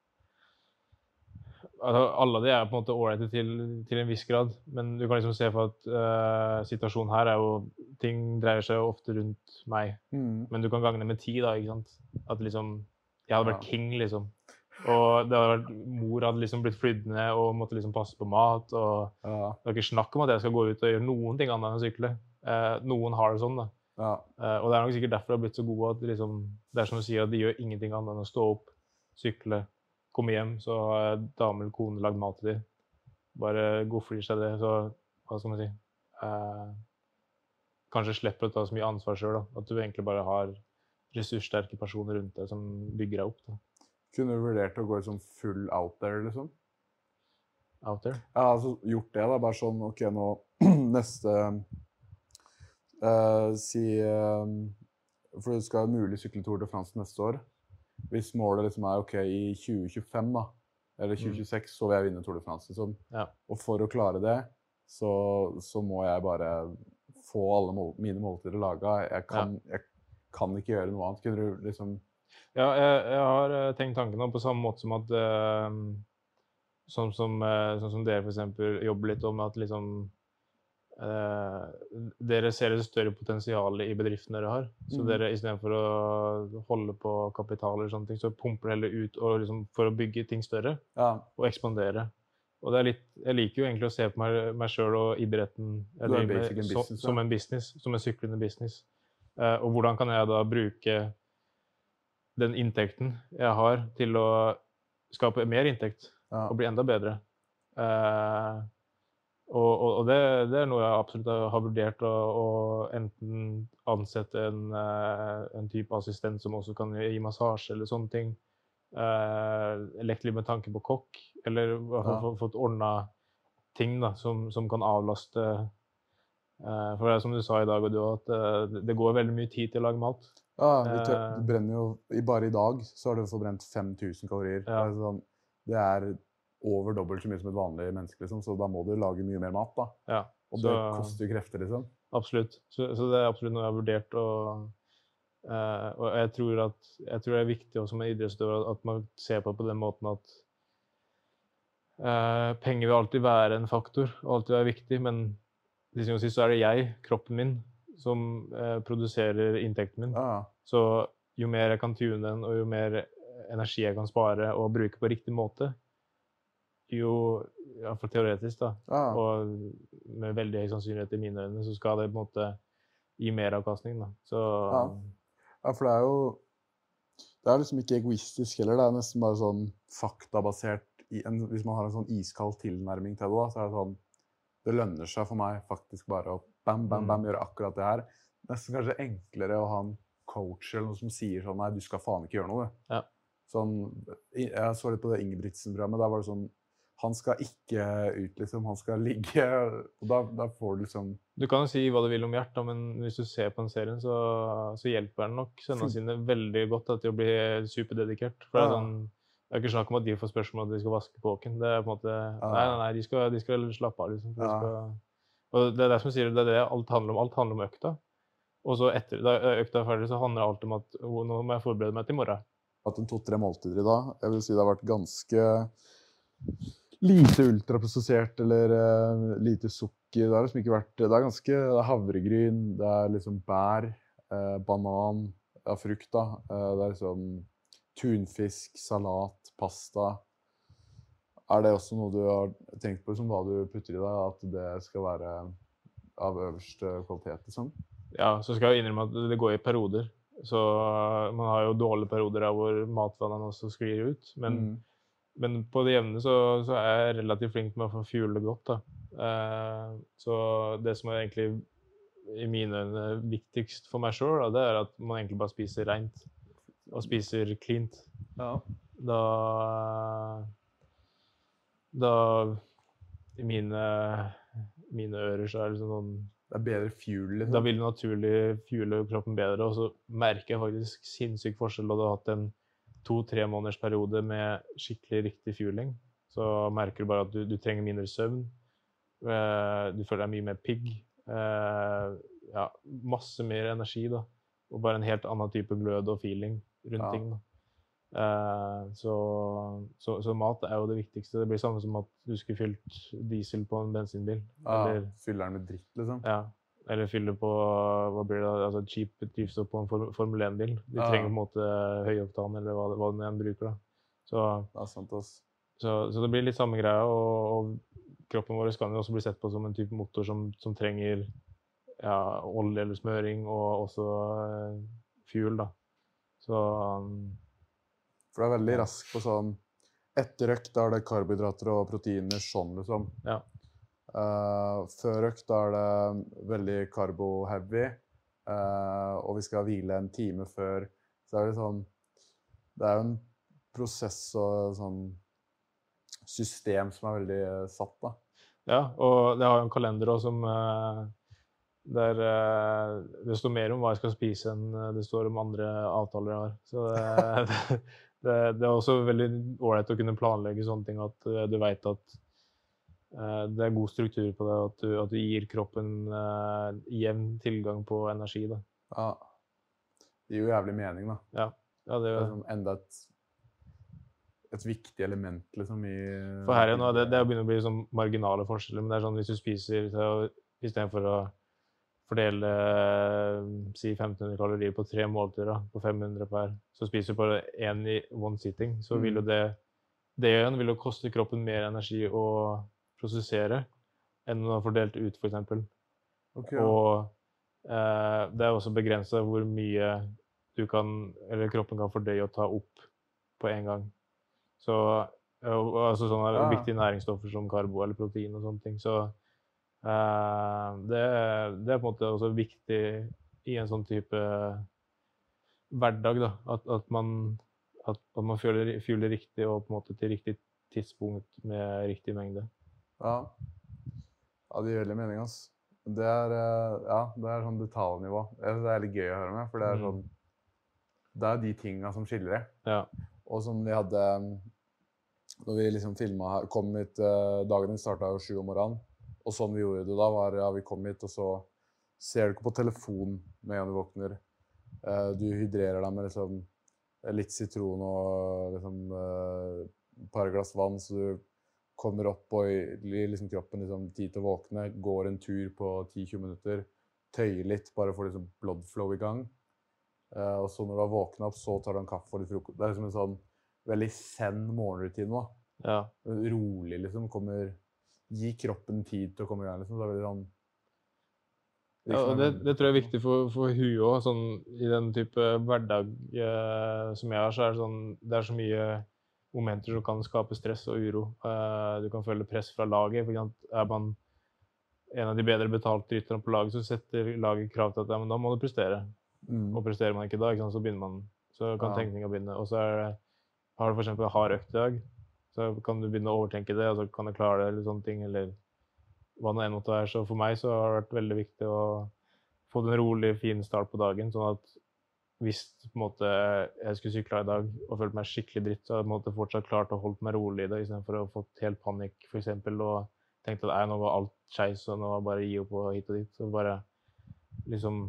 Altså, alle de er på en måte ålreite til en viss grad, men du kan liksom se for at situasjonen her er jo... Ting dreier seg jo ofte rundt meg, men du kan gange det med 10 da, ikke sant? At liksom... Jeg hadde vært king, liksom. Og det hadde vært, mor hadde liksom blitt flydd ned og måtte liksom passe på mat, og det er ikke snakk om at jeg skal gå ut og gjøre noen ting annet enn å sykle. Noen har det sånn, da. Og det er nok sikkert derfor det har blitt så gode at liksom, det er som du sier, at de gjør ingenting annet enn å stå opp, sykle, komme hjem, så har dame eller kone lagd mat til dem. Bare gofler seg det, så hva skal man si? Kanskje slipper å ta så mye ansvar selv, da. At du egentlig bare har ressurssterke personer rundt deg som bygger deg opp, da. Kunne du vurdert å gå sånn full out there, liksom? Out there? Ja, altså gjort det da, bare sånn, ok, nå neste, for det skal mulig sykle Tour de France neste år. Hvis målet liksom er, ok, i 2025 da, eller 2026, så vil jeg vinne Tour de France, liksom. Og for å klare det, så må jeg bare få alle mine måltider laget. Jeg kan ikke gjøre noe annet. Kunne du liksom... Ja, jeg har tenkt tanken på samme måte som at sånn som dere for eksempel jobber litt om at liksom dere ser et større potensial i bedriften dere har. Så dere i stedet for å holde på kapital eller sånne ting, så pumper heller ut og liksom for å bygge ting større og ekspandere. Og det er litt, jeg liker jo egentlig å se på meg selv og idretten som en business, som en syklende business. Og hvordan kan jeg da bruke den inntekten jeg har til å skape mer inntekt og bli enda bedre. Og det er noe jeg absolutt har vurdert å enten ansette en type assistent som også kan gi massasje eller sånne ting. Lekt litt med tanke på kokk, eller fått ordnet ting da, som kan avlaste. For det er som du sa i dag, at det går veldig mye tid til å lage mat. Ja, du brenner jo, bare i dag så har du forbrent 5000 kalorier. Det er over dobbelt så mye som et vanlig menneske, liksom, så da må du lage mye mer mat da. Og det koster jo krefter, liksom. Absolutt. Så det er absolutt noe jeg har vurdert, og jeg tror det er viktig også med idrettsutøver at man ser på den måten at penger vil alltid være en faktor, alltid være viktig, men til syvende og sist så er det jeg, kroppen min, som produserer inntekten min. Så jo mer jeg kan tune den, og jo mer energi jeg kan spare og bruke på riktig måte, jo, i hvert fall teoretisk da, og med veldig høy sannsynlighet i mine øyne, så skal det på en måte gi mer avkastning da. Så, for det er liksom ikke egoistisk heller, det er nesten bare sånn faktabasert, hvis man har en sånn iskald tilnærming til det da, så er det sånn, det lønner seg for meg faktisk bare å bam, bam, bam, gjøre akkurat det her. Nesten kanskje enklere å ha en coach eller noe som sier sånn, nei, du skal faen ikke gjøre noe. Ja. Sånn, jeg så litt på det Ingebrigtsen-programmet, der var det sånn, han skal ikke ut, liksom, han skal ligge, og da får du liksom... Du kan jo si hva du vil om Gjert, men hvis du ser på den serien, så hjelper den nok sønnene sine veldig godt til å bli superdedikert. For det er sånn, det er ikke snakk om at de får spørsmål om at de skal vaske kåken. Det er på en måte, nei, de skal slappe av, liksom. Og det er det som sier, det er det alt handler om økta. Og så etter da økta er ferdig, så handler alt om at nå må jeg forberede meg til morgen. Hatt en 2-3 måltider i dag. Jeg vil si det har vært ganske lite ultraprosessert eller lite sukker. Det har liksom ikke vært, det er havregryn, det er liksom bær, banan, frukt da. Det er liksom tunfisk, salat, pasta. Er det også noe du har tenkt på, som hva du putter i deg, at det skal være av øverste kvalitet, liksom? Ja, så skal jeg innrømme at det går i perioder. Så man har jo dårlige perioder av hvor matvanene også sklir ut. Men på det jevne så er jeg relativt flink med å få fuel det godt, da. Så det som er egentlig i mine øyne viktigst for meg selv, det er at man egentlig bare spiser rent. Og spiser cleant. Da i mine ører så er det sånn... Det er bedre fuel, liksom. Da vil det naturlig fuele kroppen bedre, og så merker jeg faktisk sinnssyk forskjell da du har hatt en 2-3 måneders periode med skikkelig riktig fueling. Så merker du bare at du trenger mindre søvn, du føler deg mye mer pigg, ja, masse mer energi da, og bare en helt annen type glød og feeling rundt ting da. Så mat er jo det viktigste. Det blir samme som at du skulle fylt diesel på en bensinbil. Eller fyller den med dritt, liksom. Ja, eller fyller på, hva blir det, altså cheap drivstoff på en Formel 1-bil. De trenger på en måte høyoktan, eller hva den igjen bruker da. Så, det er sant, ass. Så det blir litt samme greia, og kroppen vår kan jo også bli sett på som en type motor som trenger olje eller smøring, og også fuel da. Så... For det er veldig raskt på sånn, etter økt da er det karbohydrater og proteiner sånn liksom. Ja. Før økt da er det veldig karbo-heavy, og vi skal hvile en time før. Så er det sånn, det er jo en prosess og sånn system som er veldig satt da. Ja, og det har jo en kalender også som, der det står mer om hva jeg skal spise enn det står om andre avtaler jeg har. Så det er også veldig ålreit å kunne planlegge sånne ting, at du vet at det er god struktur på det, at du gir kroppen jevn tilgang på energi da. Ja, det gir jo jævlig mening da. Ja, det er jo enda et viktig element liksom i... For her nå, det begynner å bli sånn marginale forskjeller, men det er sånn hvis du spiser, i stedet for å fordele, si 1500 kalorier på 3 måltider da, på 500 per, så spiser du bare en i one sitting, så vil jo det igjen vil jo koste kroppen mer energi å prosessere enn å ha fordelt ut, for eksempel. Okay, og det er også begrenset hvor mye eller kroppen kan fordøye og ta opp på en gang. Så altså sånne viktige næringsstoffer som karbo eller protein og sånne ting, så det er på en måte også viktig i en sånn type hverdag da, at man fueler riktig og på en måte til riktig tidspunkt med riktig mengde. Ja, det gir veldig mening, ass. Det er sånn detaljnivå. Det er litt gøy å høre med, for det er sånn, det er de tingene som skiller det. Ja. Og som vi hadde, når vi liksom filmet her, kom hit, dagen startet jo 7 om morgenen, og sånn vi gjorde det da var, vi kom hit, og så ser du ikke på telefon med en du våkner. Du hydrerer deg med liksom litt sitron og liksom par glass vann, så du kommer opp og gir liksom kroppen liksom tid til å våkne, går en tur på 10-20 minutter, tøye litt, bare for liksom blood flow i gang. Og så når du har våknet opp, så tar du en kaffe og litt frokost. Det liksom en sånn veldig zen morgenrutine da. Ja. Rolig liksom, gi kroppen tid til å komme i gang liksom. Det veldig sånn... Ja, og det tror jeg er viktig for huet også, sånn i den type hverdag som jeg har, så sånn, det så mye momenter som kan skape stress og uro. Du kan føle press fra laget, for eksempel man en av de bedre betalte rytterne på laget, så setter laget krav til at ja, men da må du prestere. Og presterer man ikke da, så begynner man, så kan tenkningen begynne. Og så har du for eksempel hard økt i dag, så kan du begynne å overtenke det, og så kan du klare det, eller sånne ting, eller hva det enn måtte være. Så for meg så har det vært veldig viktig å få en rolig, fin start på dagen, sånn at hvis på en måte, jeg skulle sykle i dag og følt meg skikkelig dritt, så hadde jeg på en måte fortsatt klart å holde meg rolig i det, i stedet for å ha fått helt panikk, for eksempel, og tenkt at nå var alt skeis, og nå var bare gi opp og hit og dit. Så bare liksom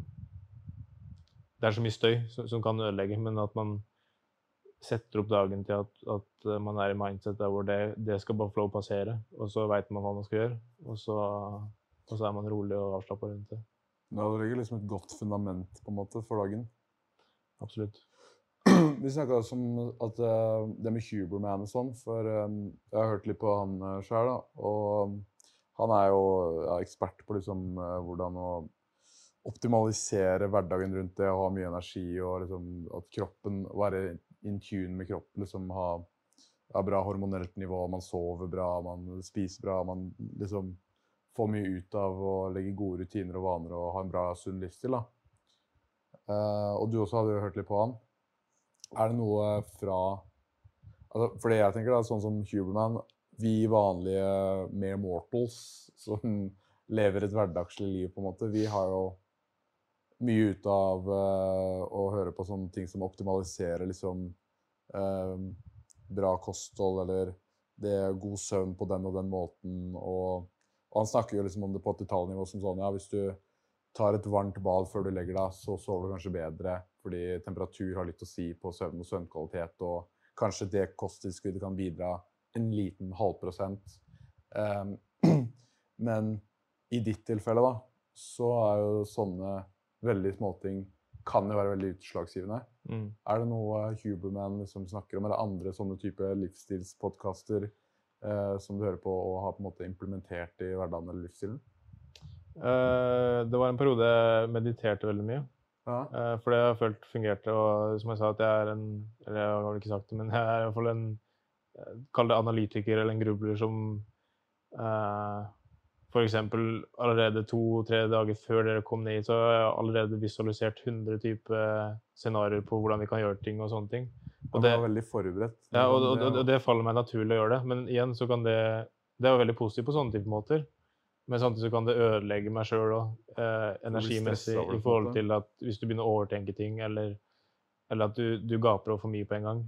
det så mye støy som kan ødelegge, men at man setter opp dagen til at man i mindset der hvor det skal bare få lov å passere, og så vet man hva man skal gjøre, og så man rolig og avslappet rundt det. Ja, det ligger liksom et godt fundament på en måte for dagen. Absolutt. Vi snakket også om at det med Huberman og sånn, for jeg har hørt litt på han selv da, og han jo ekspert på liksom hvordan å optimalisere hverdagen rundt det, og ha mye energi, og liksom at kroppen, være in tune med kroppen, liksom ha bra hormonelt nivå, man sover bra, man spiser bra, man liksom får mye ut av å legge gode rutiner og vaner, og ha en bra, sunn livsstil da. Og du også hadde jo hørt litt på han. Det noe fra, altså, fordi jeg tenker da, sånn som Huberman, vi vanlige mere mortals, som lever et hverdagslig liv på en måte, vi har jo mye ut av å høre på sånne ting som optimaliserer liksom bra kosthold, eller det god søvn på den og den måten, og han snakker jo liksom om det på et detaljnivå som sånn, ja, hvis du tar et varmt bad før du legger deg, så sover du kanskje bedre, fordi temperatur har litt å si på søvn og søvnkvalitet, og kanskje det kosttilskuddet kan bidra en liten halvprosent. Men i ditt tilfelle da, så jo sånne veldig småting kan jo være veldig utslagsgivende. Det noe Huberman liksom snakker om, eller andre sånne type livsstilspodcaster som du hører på og har på en måte implementert i hverdagen eller livsstilen? Det var en periode jeg mediterte veldig mye. For det har jeg følt fungerte, og som jeg sa at jeg eller jeg har vel ikke sagt det, men jeg I hvert fall kall det analytiker eller en grubler som for eksempel allerede 2-3 dager før dere kom ned, så har jeg allerede visualisert 100 typer scenarier på hvordan vi kan gjøre ting og sånne ting. Og det var veldig forberedt. Ja, og det faller meg naturlig å gjøre det, men igjen så kan det veldig positivt på sånne typer måter, men samtidig så kan det ødelegge meg selv også, energimessig I forhold til at hvis du begynner å overtenke ting, eller at du gaper over for mye på en gang,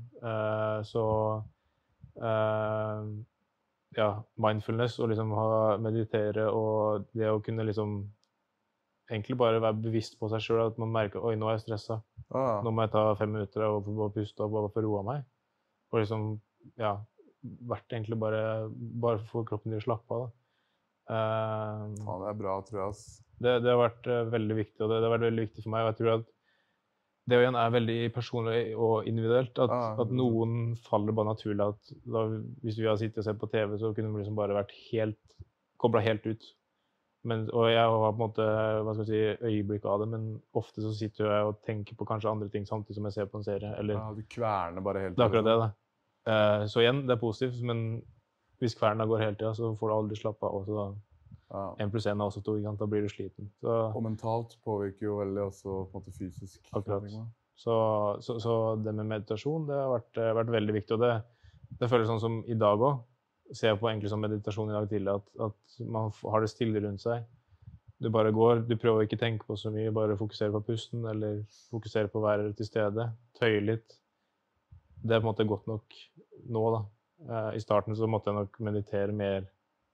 ja, mindfulness og liksom meditere og det å kunne liksom egentlig bare være bevisst på seg selv, at man merker, oi, nå jeg stresset. Nå må jeg ta 5 minutter og puste og bare få roa meg. Og liksom, ja, vært egentlig bare få kroppen til å slappe av da. Det bra, tror jeg. Det har vært veldig viktig, og det har vært veldig viktig for meg, og jeg tror at det igjen veldig personlig og individuelt, at noen faller bare naturlig, at da, hvis vi har sittet og sett på TV, så kunne vi liksom bare vært koblet helt ut. Og jeg har på en måte, hva skal jeg si, øyeblikk av det, men ofte så sitter jeg og tenker på kanskje andre ting samtidig som jeg ser på en serie, eller... Ja, du kverner bare helt. Det akkurat det da. Så igjen, det positivt, men hvis kverna går hele tiden, så får du aldri slappe av også da. 1+1 også 2, da blir du sliten. Og mentalt påvirker jo veldig også på en måte fysisk. Akkurat. Så det med meditasjon, det har vært veldig viktig, og det føles sånn som I dag også. Ser jeg på egentlig som meditasjon I dag tidlig, at man har det stille rundt seg. Du bare går, du prøver ikke å tenke på så mye, bare fokusere på pusten, eller fokusere på å være til stede, tøye litt. Det på en måte godt nok nå da. I starten så måtte jeg nok meditere mer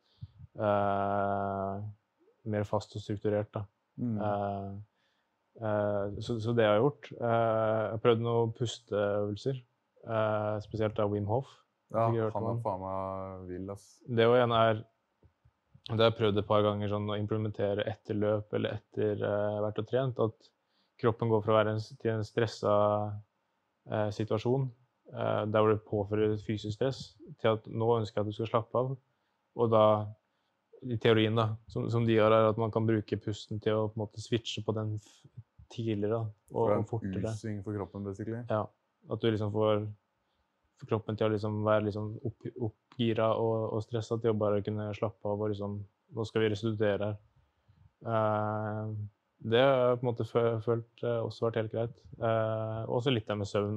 fast og strukturert da. Så det har jeg gjort. Jeg prøvde noen pusteøvelser, spesielt av Wim Hof. Ja, han faen meg vild, ass. Det jo igjen Det har jeg prøvd et par ganger sånn, å implementere etter løp eller etter vært og trent, at kroppen går fra å være til en stresset situasjon, der hvor det påfører fysisk stress, til at nå ønsker jeg at du skal slappe av. Og da, i teorien da, som de har, er at man kan bruke pusten til å på en måte switche på den tidligere og fortere. For en utsving for kroppen, basically. Ja, at du liksom får kroppen til å liksom være liksom oppgira og stresset til å bare kunne slappe av og liksom, nå skal vi restituere her. Det har jeg på en måte følt også vært helt greit. Også litt der med søvn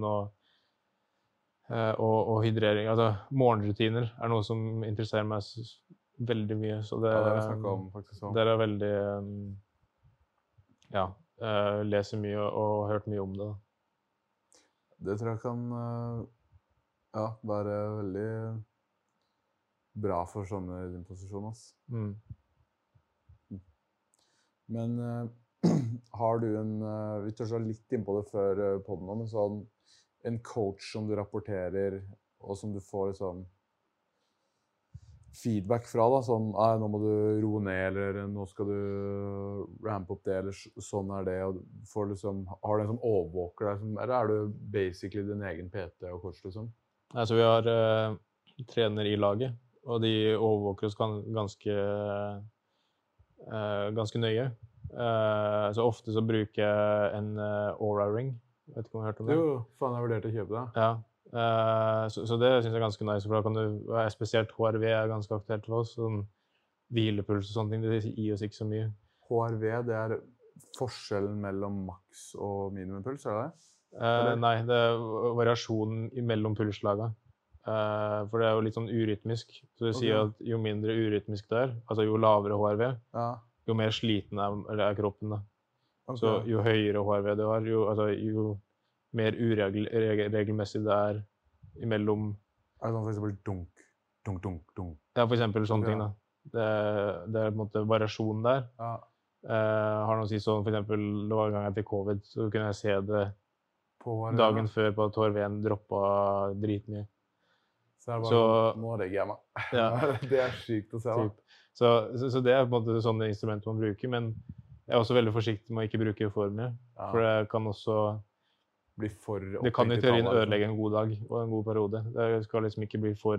og hydrering. Altså, morgenrutiner er noe som interesserer meg veldig mye, så det, ja, det har vi snakket om faktisk. Det er veldig, ja, leser mye og hørt mye om det. Det tror jeg kan ja, være veldig bra for sånne i din posisjon. Men har du vi tør litt inn på det før podden nå, men sånn en coach som du rapporterer, og som du får sånn feedback fra, da, sånn, nå må du roe ned, eller nå skal du rampe opp det, eller sånn er det, og får liksom, har du en sånn overvåker der, eller er du basically din egen PT og coach, liksom? Altså, vi har trener i laget, og de overvåker oss ganske nøye. Så ofte så bruker jeg en Aura Ring. Vet ikke om du har hørt om det? Jo, faen, jeg vurderte å kjøpe det. Ja. Så det synes jeg er ganske nice, for da kan du, spesielt HRV er ganske aktuelt for oss, sånn hvilepuls og sånne ting, det gir oss ikke så mye. HRV, det er forskjellen mellom maks og minimumpuls, er det det? Nei, det er variasjonen mellom pulslagene. For det er jo litt sånn urytmisk. Så det sier at jo mindre urytmisk det er, altså jo lavere HRV, jo mer sliten er kroppen da. Så jo høyere HRV du har, jo mer uregelmessig det er imellom. Er det sånn for eksempel dunk, dunk, dunk, dunk? Ja, for eksempel sånne ting da. Det er på en måte variasjonen der. Har noe å si sånn, for eksempel, det var en gang etter covid, så kunne jeg se det dagen før på at HRV-en droppet dritmye. Så det er bare nå legger jeg meg. Ja. Det er sykt å se da. Så det er på en måte sånne instrumenter man bruker, men jeg er også veldig forsiktig med å ikke bruke for mye. For det kan også bli for det kan i teorien ødelegge en god dag og en god periode. Det skal liksom ikke bli for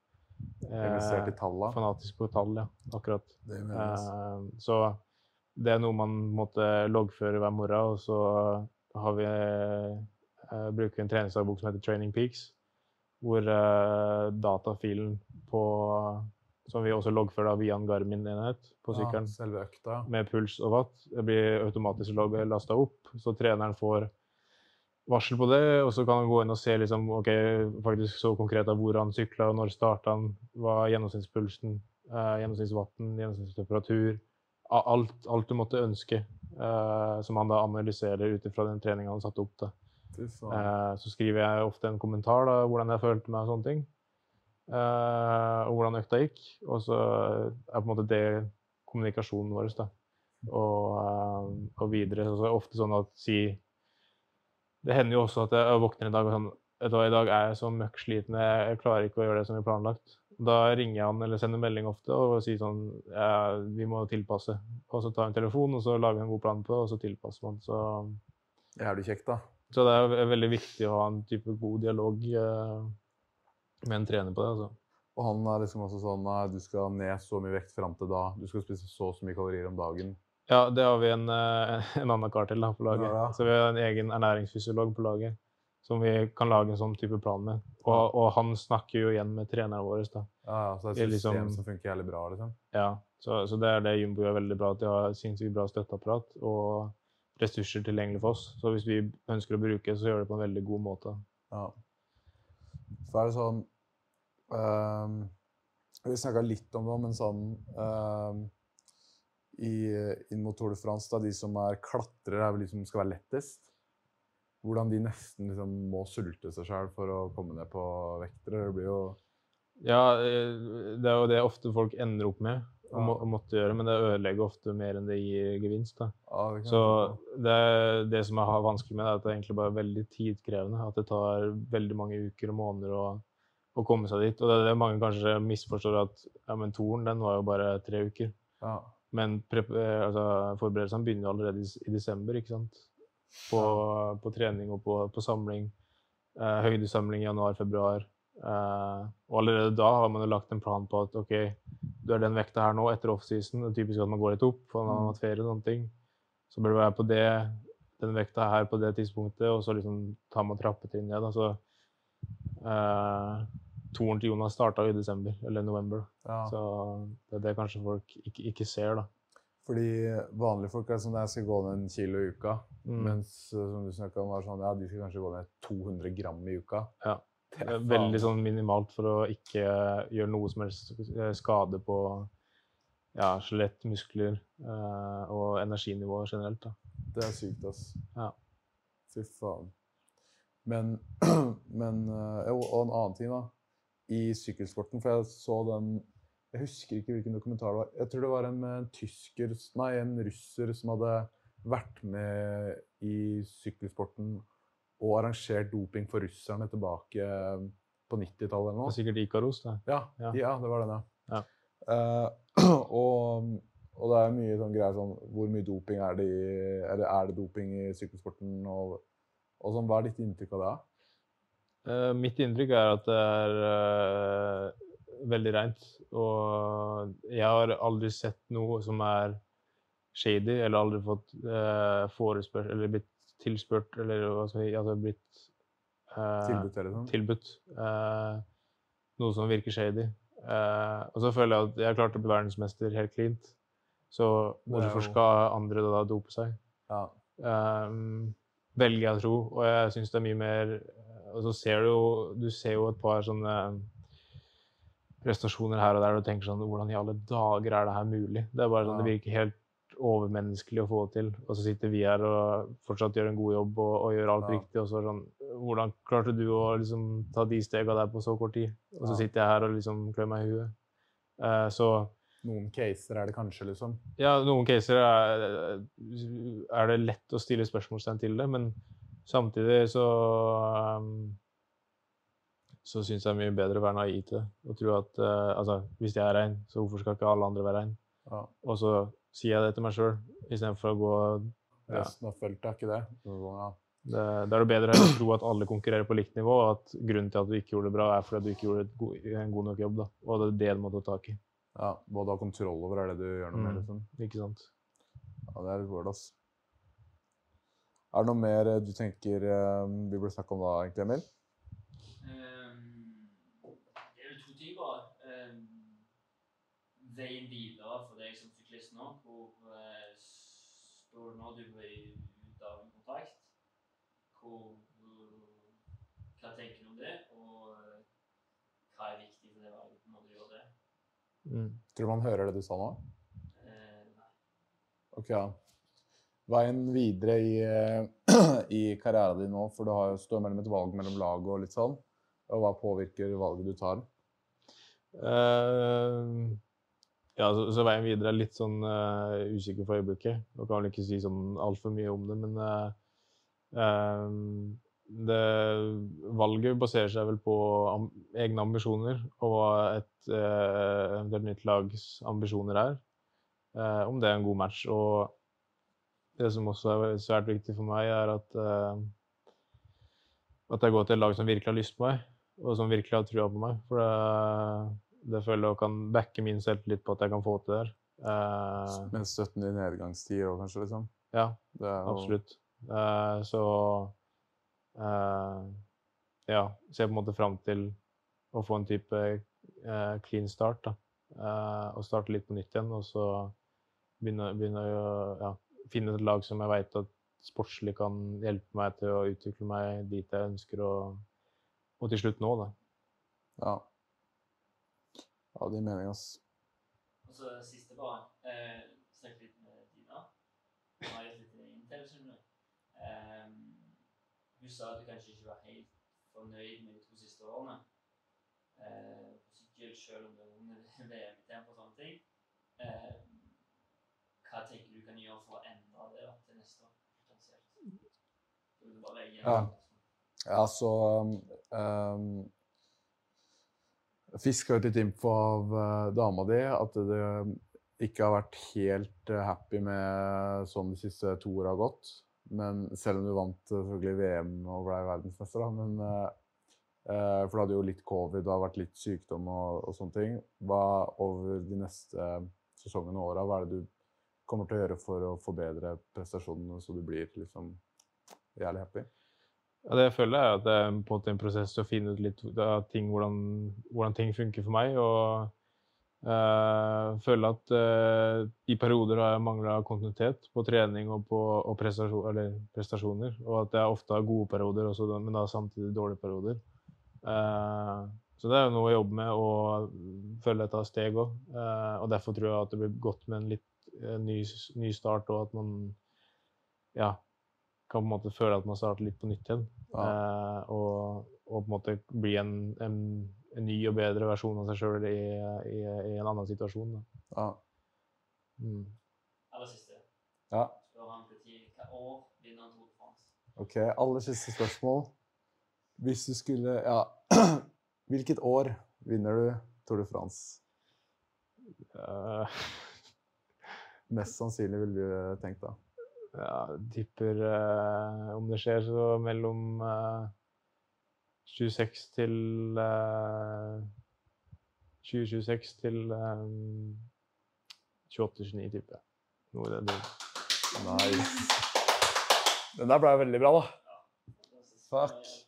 fanatisk på tall, ja, akkurat. Så det er noe man måtte loggføre hver morgen, og så har vi bruker en treningsdagbok som heter Training Peaks, hvor datafilen som vi også loggfører via en Garmin-enhet på sykkelen, selve økta, med puls og watt, det blir automatisk lastet opp, så treneren får varsel på det, og så kan han gå inn og se liksom, faktisk så konkret av hvor han syklet, og når startet han, hva gjennomsnittspulsen, gjennomsnittsvatten, gjennomsnittstemperatur, alt du måtte ønske, som han da analyserer utifra den treningen han satte opp da. Så skriver jeg ofte en kommentar da, hvordan jeg følte meg og sånne ting, og hvordan økta gikk, og så på en måte det kommunikasjonen vår da, og videre. Så er det ofte sånn at det hender jo også at jeg våkner i dag og sånn, i dag er jeg så møkksliten, jeg klarer ikke å gjøre det som vi har planlagt. Da ringer jeg han eller sender melding ofte og sier sånn, vi må tilpasse, og så tar jeg en telefon og så lager vi en god plan på det, og så tilpasser man. Så det er jo kjekt da. Så det er veldig viktig å ha en type god dialog med en trener på det, altså. Og han er liksom også sånn, du skal ned så mye vekt frem til da, du skal spise så mye kalorier om dagen. Ja, det har vi en annen kar til da, på laget. Ja. Så vi har en egen ernæringsfysiolog på laget, som vi kan lage en sånn type plan med. Og han snakker jo igjen med trenerne våre da. Ja, så det er et system som funker veldig bra, liksom. Ja, så det er det Jumbo gjør veldig bra, at de har sinnssykt bra støtteapparat og ressurser tilgjengelig for oss. Så hvis vi ønsker å bruke, så gjør det på en veldig god måte. Ja. Så er det sånn, vi snakket litt om det, men sånn, inn mot Tour de France, da, de som er klatrere, er vel de som skal være lettest. Hvordan de nesten liksom må sulte seg selv for å komme ned på vekter, det blir jo... Ja, det er jo det ofte folk ender opp med å måtte gjøre, men det ødelegger ofte mer enn det gir gevinst da. Ja, så det som jeg har vanskelig med, er at det er egentlig bare veldig tidkrevende, at det tar veldig mange uker og måneder å komme seg dit. Og det er det mange kanskje misforstår at ja, men touren, den var jo bare 3 uker. Ja. Men altså, forberedelsene begynner jo allerede i desember, ikke sant? På trening og på samling. Høydesamling i januar, februar. Og allerede da har man jo lagt en plan på at ok, du er den vekta her nå etter off-season. Det er typisk at man går litt opp, for man har hatt ferie og sånne ting. Så bør det være på den vekta her på det tidspunktet, og så liksom tar man trappetrinn ned. Altså, touren til Jonas startet i desember, eller november. Ja. Så det er det kanskje folk ikke ser da. Fordi vanlige folk er sånn at jeg skal gå ned 1 kilo i uka, mens som du snakket om var sånn, ja, de skal kanskje gå ned 200 gram i uka. Ja, det er veldig sånn minimalt for å ikke gjøre noe som helst skade på ja, skjelett, muskler og energinivå generelt da. Det er sykt, ass. Ja. Fy faen. Men og en annen ting da, i sykkelsporten, for jeg så den, jeg husker ikke hvilken dokumentar det var, jeg tror det var en russer som hadde vært med i sykkelsporten og arrangert doping for russerne tilbake på 90-tallet eller noe. Det var sikkert Ikaros da. Ja, det var den, ja. Og det er mye sånn greier sånn, hvor mye doping er det eller er det doping i sykkelsporten, og sånn, hva er ditt inntrykk av det? Mitt inntrykk er at det er veldig rent, og jeg har aldri sett noe som er shady, eller aldri fått forespørsel, eller blitt tilspurt, eller hva skal jeg si, altså blitt tilbudt, eller sånn? Tilbudt. Noe som virker shady. Og så føler jeg at jeg har klart å bli verdensmester helt cleant, så hvorfor skal andre da dope seg? Ja. Velger jeg å tro, og jeg synes det er mye mer, og så ser du ser jo et par sånne prestasjoner her og der, og du tenker sånn, hvordan i alle dager er det her mulig? Det er bare sånn, det virker helt overmenneskelig å få til, og så sitter vi her og fortsatt gjør en god jobb og gjør alt riktig, og så sånn, hvordan klarte du å liksom ta de stegene der på så kort tid? Og så sitter jeg her og liksom klør meg i huet. Så noen caser er det kanskje, liksom? Ja, noen caser er det lett å stille spørsmålstegn til det, men samtidig så synes jeg det er mye bedre å være naiv til det, og tro at, altså, hvis jeg er rein, så hvorfor skal ikke alle andre være rein? Ja. Og så sier jeg det til meg selv, i stedet for å gå... Resten av feltet er ikke det. Ja. Da er det bedre å tro at alle konkurrerer på likt nivå, og at grunnen til at du ikke gjorde det bra er fordi at du ikke gjorde en god nok jobb, da. Og det er det du må ta tak i. Ja, både ha kontroll over det du gjør noe med, liksom. Ikke sant. Ja, det er litt word, ass. Er det noe mer du tenker vi burde snakke om da, egentlig, Emil? Det er jo 2 ting bare. Veien videre for deg som syklist nå, hvor står du nå, du er ut av en kontrakt. Hva tenker du om det, og hva er viktig for deg når du gjør det? Tror du man hører det du sa nå? Nei. Ok, ja. Veien videre i karrieren din nå, for du står mellom et valg mellom lag og litt sånn, og hva påvirker valget du tar? Ja, så veien videre er litt sånn usikker for øyeblikket. Nå kan vel ikke si sånn alt for mye om det, men valget baserer seg vel på egne ambisjoner, og hva et eventuelt nytt lags ambisjoner er. Om det er en god match, og det som også er svært viktig for meg er at jeg går til et lag som virkelig har lyst på meg, og som virkelig har trua på meg, for det føler jeg kan backe min selvtillit på at jeg kan få til det. Men støtten i nedgangstider også, kanskje, liksom? Ja, absolutt. Så ja, ser på en måte frem til å få en type clean start da, og starte litt på nytt igjen, og så begynne å finne et lag som jeg vet at sportslig kan hjelpe meg til å utvikle meg dit jeg ønsker og til slutt nå da. Ja, det er mening, ass. Og så siste bare, snakk litt med Dina. Hun har litt Intel, skjønner du. Hun sa at du kanskje ikke var helt fornøyd med de 2 siste årene. På sykkel, selv om du har vunnet VM-tempo og sånne ting. Hva tenker du kan gjøre for å endre det da, til neste år? Så du bare ja, så Fisk har jo litt info av dama di, at det ikke har vært helt happy med sånn de siste 2 årene har gått. Men selv om du vant selvfølgelig VM og ble verdensmester, da, men for det hadde jo litt covid, det har vært litt sykdom og sånne ting. Hva over de neste sesongene og årene, hva er det du kommer til å gjøre for å forbedre prestasjonene så du blir liksom jævlig happy? Ja, det jeg føler at det på en måte en prosess til å finne ut litt av ting, hvordan ting funker for meg, og føler at i perioder har jeg manglet kontinuitet på trening og prestasjoner, og at jeg ofte har gode perioder også, men da samtidig dårlige perioder. Så det er jo noe å jobbe med, og føle jeg tar steg også, og derfor tror jeg at det blir godt med en litt ny start, og at man kan på en måte føle at man starter litt på nytt igjen, og på en måte bli en ny og bedre versjon av seg selv i en annen situasjon. Da. Aller siste. Ja. Spør han hva år vinner han Tour de France? Ok, aller siste spørsmål. Hvis du skulle, hvilket år vinner du Tour de France? Mest sannsynlig vil du tenke da. Ja, tipper om det skjer så mellom 2026 til 28-29 tipper jeg. Noe i det. Nice. Den der ble veldig bra da. Fuck.